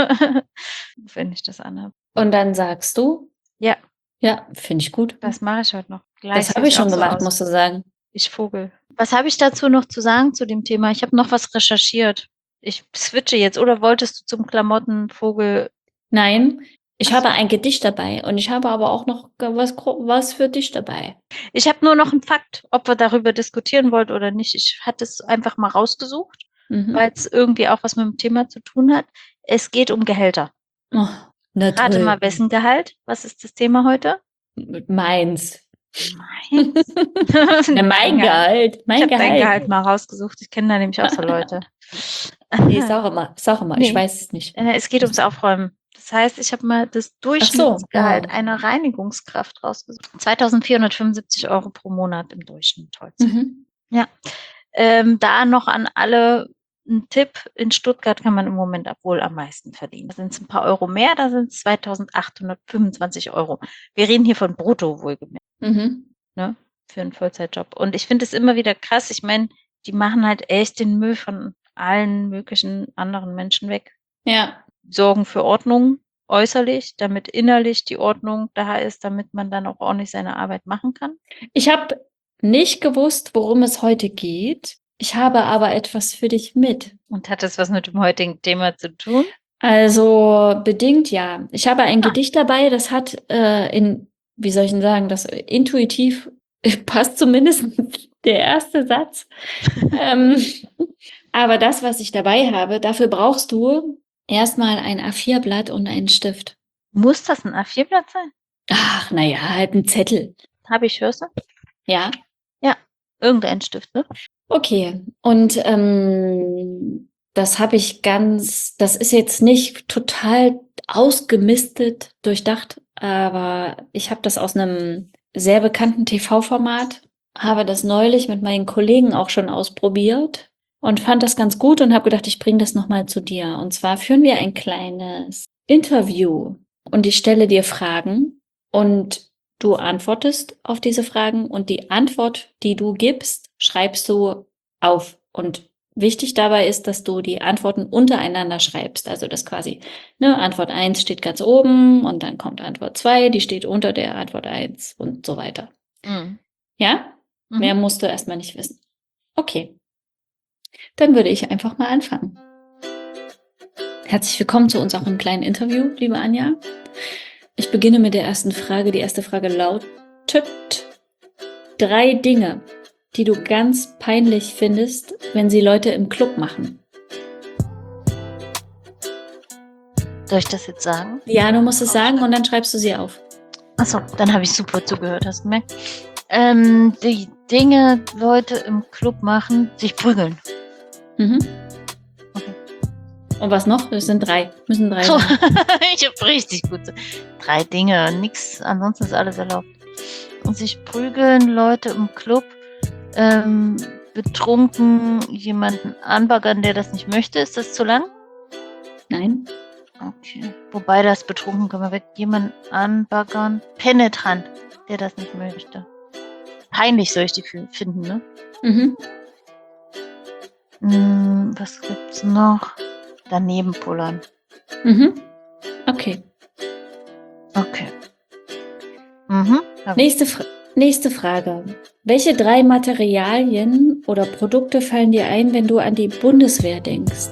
wenn ich das anhabe.
und dann sagst du,
Ja,
ja, finde ich gut.
das mache ich heute noch. Gleich
Das
sehe
habe ich
ich auch
schon
so
gemacht,
aus.
musst du sagen.
Ich Vogel. Was habe ich dazu noch zu sagen zu dem Thema? Ich habe noch was recherchiert. Ich switche jetzt. Oder wolltest du zum Klamottenvogel?
Nein, ich
Ach so.
habe ein Gedicht dabei und ich habe aber auch noch was, gro- was für dich dabei.
Ich habe nur noch einen Fakt, ob wir darüber diskutieren wollt oder nicht. Ich hatte es einfach mal rausgesucht,
Mhm.
weil es irgendwie auch was mit dem Thema zu tun hat. Es geht um Gehälter.
Oh, na
Rate
toll.
mal, wessen Gehalt? Was ist das Thema heute?
Meins.
Meins.
Na, mein
Dein Gehalt.
Gehalt,
Ich
mein
habe dein
Gehalt.
Gehalt mal rausgesucht. Ich kenne da nämlich auch so Leute.
Nee, sag mal, sag mal, ich
Nee.
weiß es nicht.
Äh, Es geht ums Aufräumen. Das heißt, ich habe mal das
Ach so,
Durchschnittsgehalt
oh.
einer Reinigungskraft rausgesucht. zweitausendvierhundertfünfundsiebzig Euro pro Monat im Durchschnitt heute.
Mhm.
Ja. Ähm, da noch an alle ein Tipp, in Stuttgart kann man im Moment wohl am meisten verdienen. Da sind es ein paar Euro mehr, da sind es zweitausendachthundertfünfundzwanzig Euro. Wir reden hier von brutto wohlgemerkt,
Mhm.
ne, für einen Vollzeitjob. Und ich finde es immer wieder krass. Ich meine, die machen halt echt den Müll von allen möglichen anderen Menschen weg.
Ja.
Sorgen für Ordnung äußerlich, damit innerlich die Ordnung da ist, damit man dann auch ordentlich seine Arbeit machen kann.
Ich habe nicht gewusst, worum es heute geht. Ich habe aber etwas für dich mit.
Und hat das was mit dem heutigen Thema zu tun?
Also bedingt ja. Ich habe ein
Ah.
Gedicht dabei, das hat äh, in, wie soll ich denn sagen, das intuitiv passt zumindest der erste Satz. ähm, aber das, was ich dabei habe, dafür brauchst du erstmal ein A vier Blatt und einen Stift.
Muss das ein A vier Blatt sein?
Ach, naja, halt ein Zettel.
Habe ich, hörst du?
Ja.
Irgendein Stift, ne?
Okay. Und ähm, das habe ich ganz, das ist jetzt nicht total ausgemistet, durchdacht, aber ich habe das aus einem sehr bekannten T V-Format, habe das neulich mit meinen Kollegen auch schon ausprobiert und fand das ganz gut und habe gedacht, ich bringe das nochmal zu dir. Und zwar führen wir ein kleines Interview und ich stelle dir Fragen und du antwortest auf diese Fragen und die Antwort, die du gibst, schreibst du auf. Und wichtig dabei ist, dass du die Antworten untereinander schreibst. Also das quasi, ne, Antwort eins steht ganz oben und dann kommt Antwort zwei, die steht unter der Antwort eins und so weiter.
Mhm.
Ja?
Mhm.
Mehr musst du erstmal nicht wissen. Okay. Dann würde ich einfach mal anfangen. Herzlich willkommen zu unserem kleinen Interview, liebe Anja. Ich beginne mit der ersten Frage. Die erste Frage lautet: Drei Dinge, die du ganz peinlich findest, wenn sie Leute im Club machen.
Soll ich das jetzt sagen?
Ja, du musst es sagen und dann schreibst du sie auf.
Achso, dann habe ich super zugehört, hast du gemerkt? Ähm, die Dinge, Leute im Club machen, sich prügeln.
Mhm.
Okay.
Und was noch? Es sind drei. Müssen drei
So,
sein.
ich habe richtig gut. Drei Dinge, nix, ansonsten ist alles erlaubt. Und sich prügeln, Leute im Club, ähm, betrunken jemanden anbaggern, der das nicht möchte. Ist das zu lang?
Nein.
Okay. Wobei das betrunken können wir weg. Jemanden anbaggern, penetrant, der das nicht möchte. Peinlich soll ich die f- finden, ne?
Mhm.
Hm, was gibt's noch? Daneben pullern.
Mhm. Okay.
Okay. Mhm. hab ich.
Nächste, Fra nächste Frage. Welche drei Materialien oder Produkte fallen dir ein, wenn du an die Bundeswehr denkst?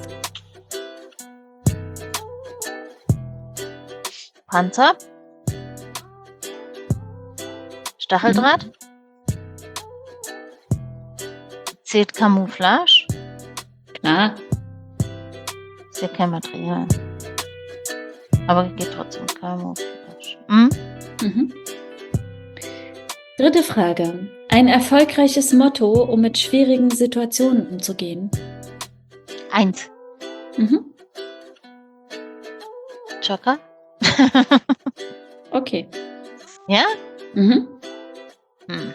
Panzer. Stacheldraht. Zählt Camouflage.
Klar.
Ist ja kein Material. Aber geht trotzdem Camouflage. Hm?
Mhm. Dritte Frage. Ein erfolgreiches Motto, um mit schwierigen Situationen umzugehen.
Eins.
Mhm.
Joker.
Okay.
Ja?
Mhm.
Hm.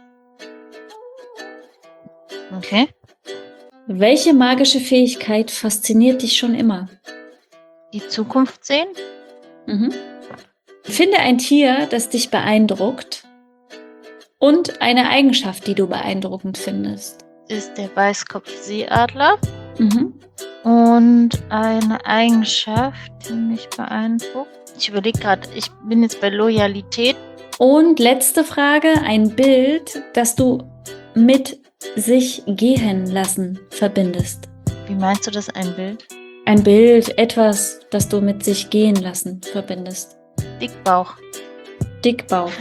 Okay.
Welche magische Fähigkeit fasziniert dich schon immer?
Die Zukunft sehen.
Mhm. Finde ein Tier, das dich beeindruckt und eine Eigenschaft, die du beeindruckend findest.
Ist der Weißkopfseeadler.
Mhm.
Und eine Eigenschaft, die mich beeindruckt. Ich überlege gerade, ich bin jetzt bei Loyalität.
Und letzte Frage, ein Bild, das du mit sich gehen lassen verbindest.
Wie meinst du das, ein Bild?
Ein Bild, etwas, das du mit sich gehen lassen verbindest.
Dickbauch.
Dickbauch.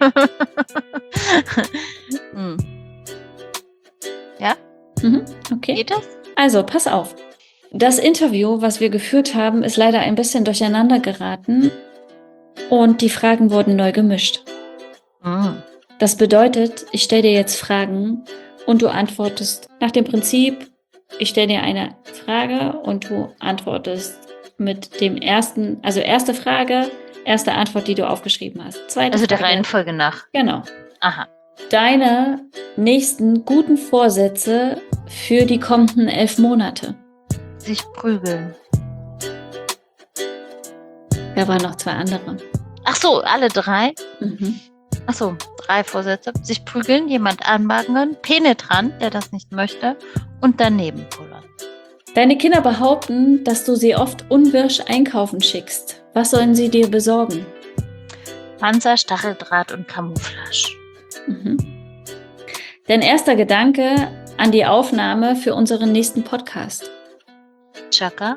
hm. Ja?
Mhm. Okay.
Geht das?
Also, pass auf. Das Interview, was wir geführt haben, ist leider ein bisschen durcheinander geraten und die Fragen wurden neu gemischt.
Hm.
Das bedeutet, ich stelle dir jetzt Fragen und du antwortest nach dem Prinzip, ich stelle dir eine Frage und du antwortest mit dem ersten, also erste Frage, erste Antwort, die du aufgeschrieben hast. Zweite
Also der
Frage.
Reihenfolge nach.
Genau.
Aha.
Deine nächsten guten Vorsätze für die kommenden elf Monate.
sich prügeln.
Da waren noch zwei andere.
Ach so, alle drei?
Mhm.
Ach so, drei Vorsätze. Sich prügeln, jemand anbaggern, penetrant, der das nicht möchte, und daneben pullern.
Deine Kinder behaupten, dass du sie oft unwirsch einkaufen schickst. Was sollen sie dir besorgen?
Panzer, Stacheldraht und Camouflage.
Mhm. Dein erster Gedanke an die Aufnahme für unseren nächsten Podcast.
Chaka.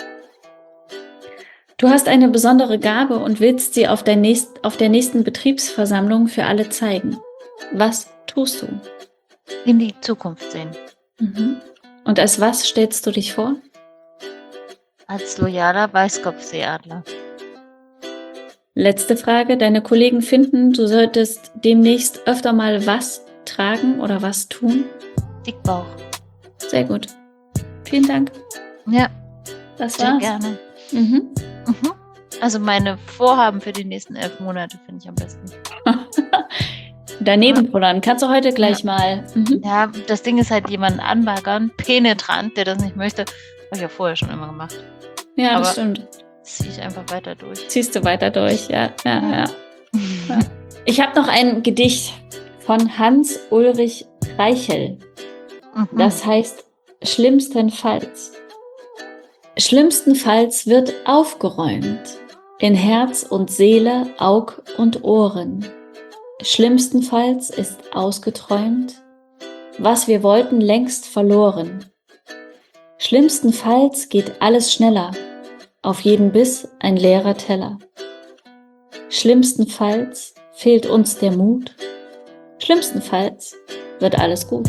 Du hast eine besondere Gabe und willst sie auf der, nächst, auf der nächsten Betriebsversammlung für alle zeigen. Was tust du?
In die Zukunft sehen.
Mhm. Und als was stellst du dich vor?
Als loyaler Weißkopfseeadler.
Letzte Frage. Deine Kollegen finden, du solltest demnächst öfter mal was tragen oder was tun?
Dickbauch.
Sehr gut. Vielen Dank.
Ja,
Das
sehr
war's.
gerne.
Mhm.
Mhm. Also meine Vorhaben für die nächsten elf Monate finde ich am besten.
Daneben pullern. Kannst du heute gleich
Ja.
mal. Mhm.
Ja, das Ding ist halt jemanden anbaggern, penetrant, der das nicht möchte. Habe ich ja vorher schon immer gemacht.
Ja,
Aber-
das stimmt.
Ziehe ich einfach weiter durch.
Ziehst du weiter durch. Ja, ja, ja. Ja. Ich habe noch ein Gedicht von Hans-Ulrich Reichel.
Mhm.
Das heißt schlimmstenfalls. Schlimmstenfalls wird aufgeräumt in Herz und Seele, Aug und Ohren. Schlimmstenfalls ist ausgeträumt, was wir wollten längst verloren. Schlimmstenfalls geht alles schneller, auf jeden Biss ein leerer Teller. Schlimmstenfalls fehlt uns der Mut, schlimmstenfalls wird alles gut.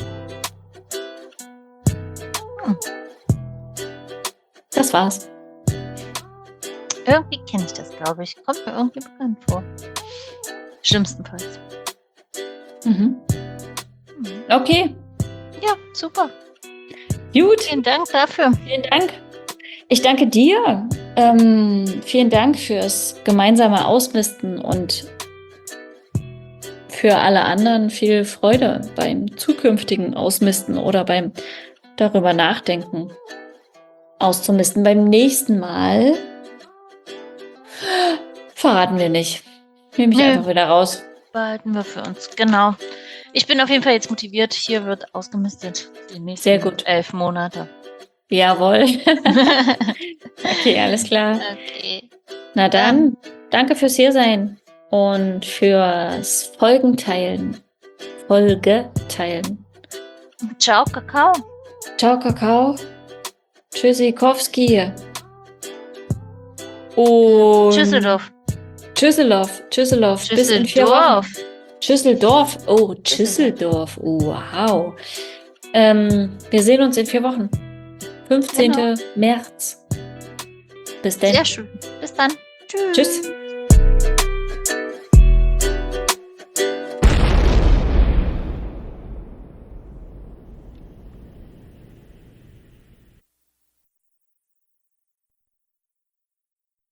Hm.
Das war's.
Irgendwie kenne ich das, glaube ich. Kommt mir irgendwie bekannt vor. Schlimmstenfalls.
Mhm.
Mhm.
Okay,
Ja, super.
gut.
Vielen Dank dafür.
Vielen Dank. Ich danke dir. Ähm, vielen Dank fürs gemeinsame Ausmisten und für alle anderen viel Freude beim zukünftigen Ausmisten oder beim darüber nachdenken, auszumisten. Beim nächsten Mal verraten wir nicht. Nehme ich
Nö.
einfach wieder raus.
Behalten wir für uns. Genau. Ich bin auf jeden Fall jetzt motiviert. Hier wird ausgemistet. Die nächsten
Sehr gut.
elf Monate.
Jawohl. Okay, alles klar.
Okay.
Na dann, danke fürs Hiersein und fürs Folgenteilen. Folge teilen.
Ciao, Kakao.
Ciao, Kakao. Tschüssikowski. Und
Tschüsseldorf.
Tschüsselow. Tschüsselow. Bis in vier Wochen.
Tschüsseldorf.
Tschüsseldorf. Oh, Tschüsseldorf. Oh, wow. Ähm, wir sehen uns in vier Wochen. fünfzehnten März. Bis dann.
Sehr schön. Bis dann. Tschüss.
Tschüss.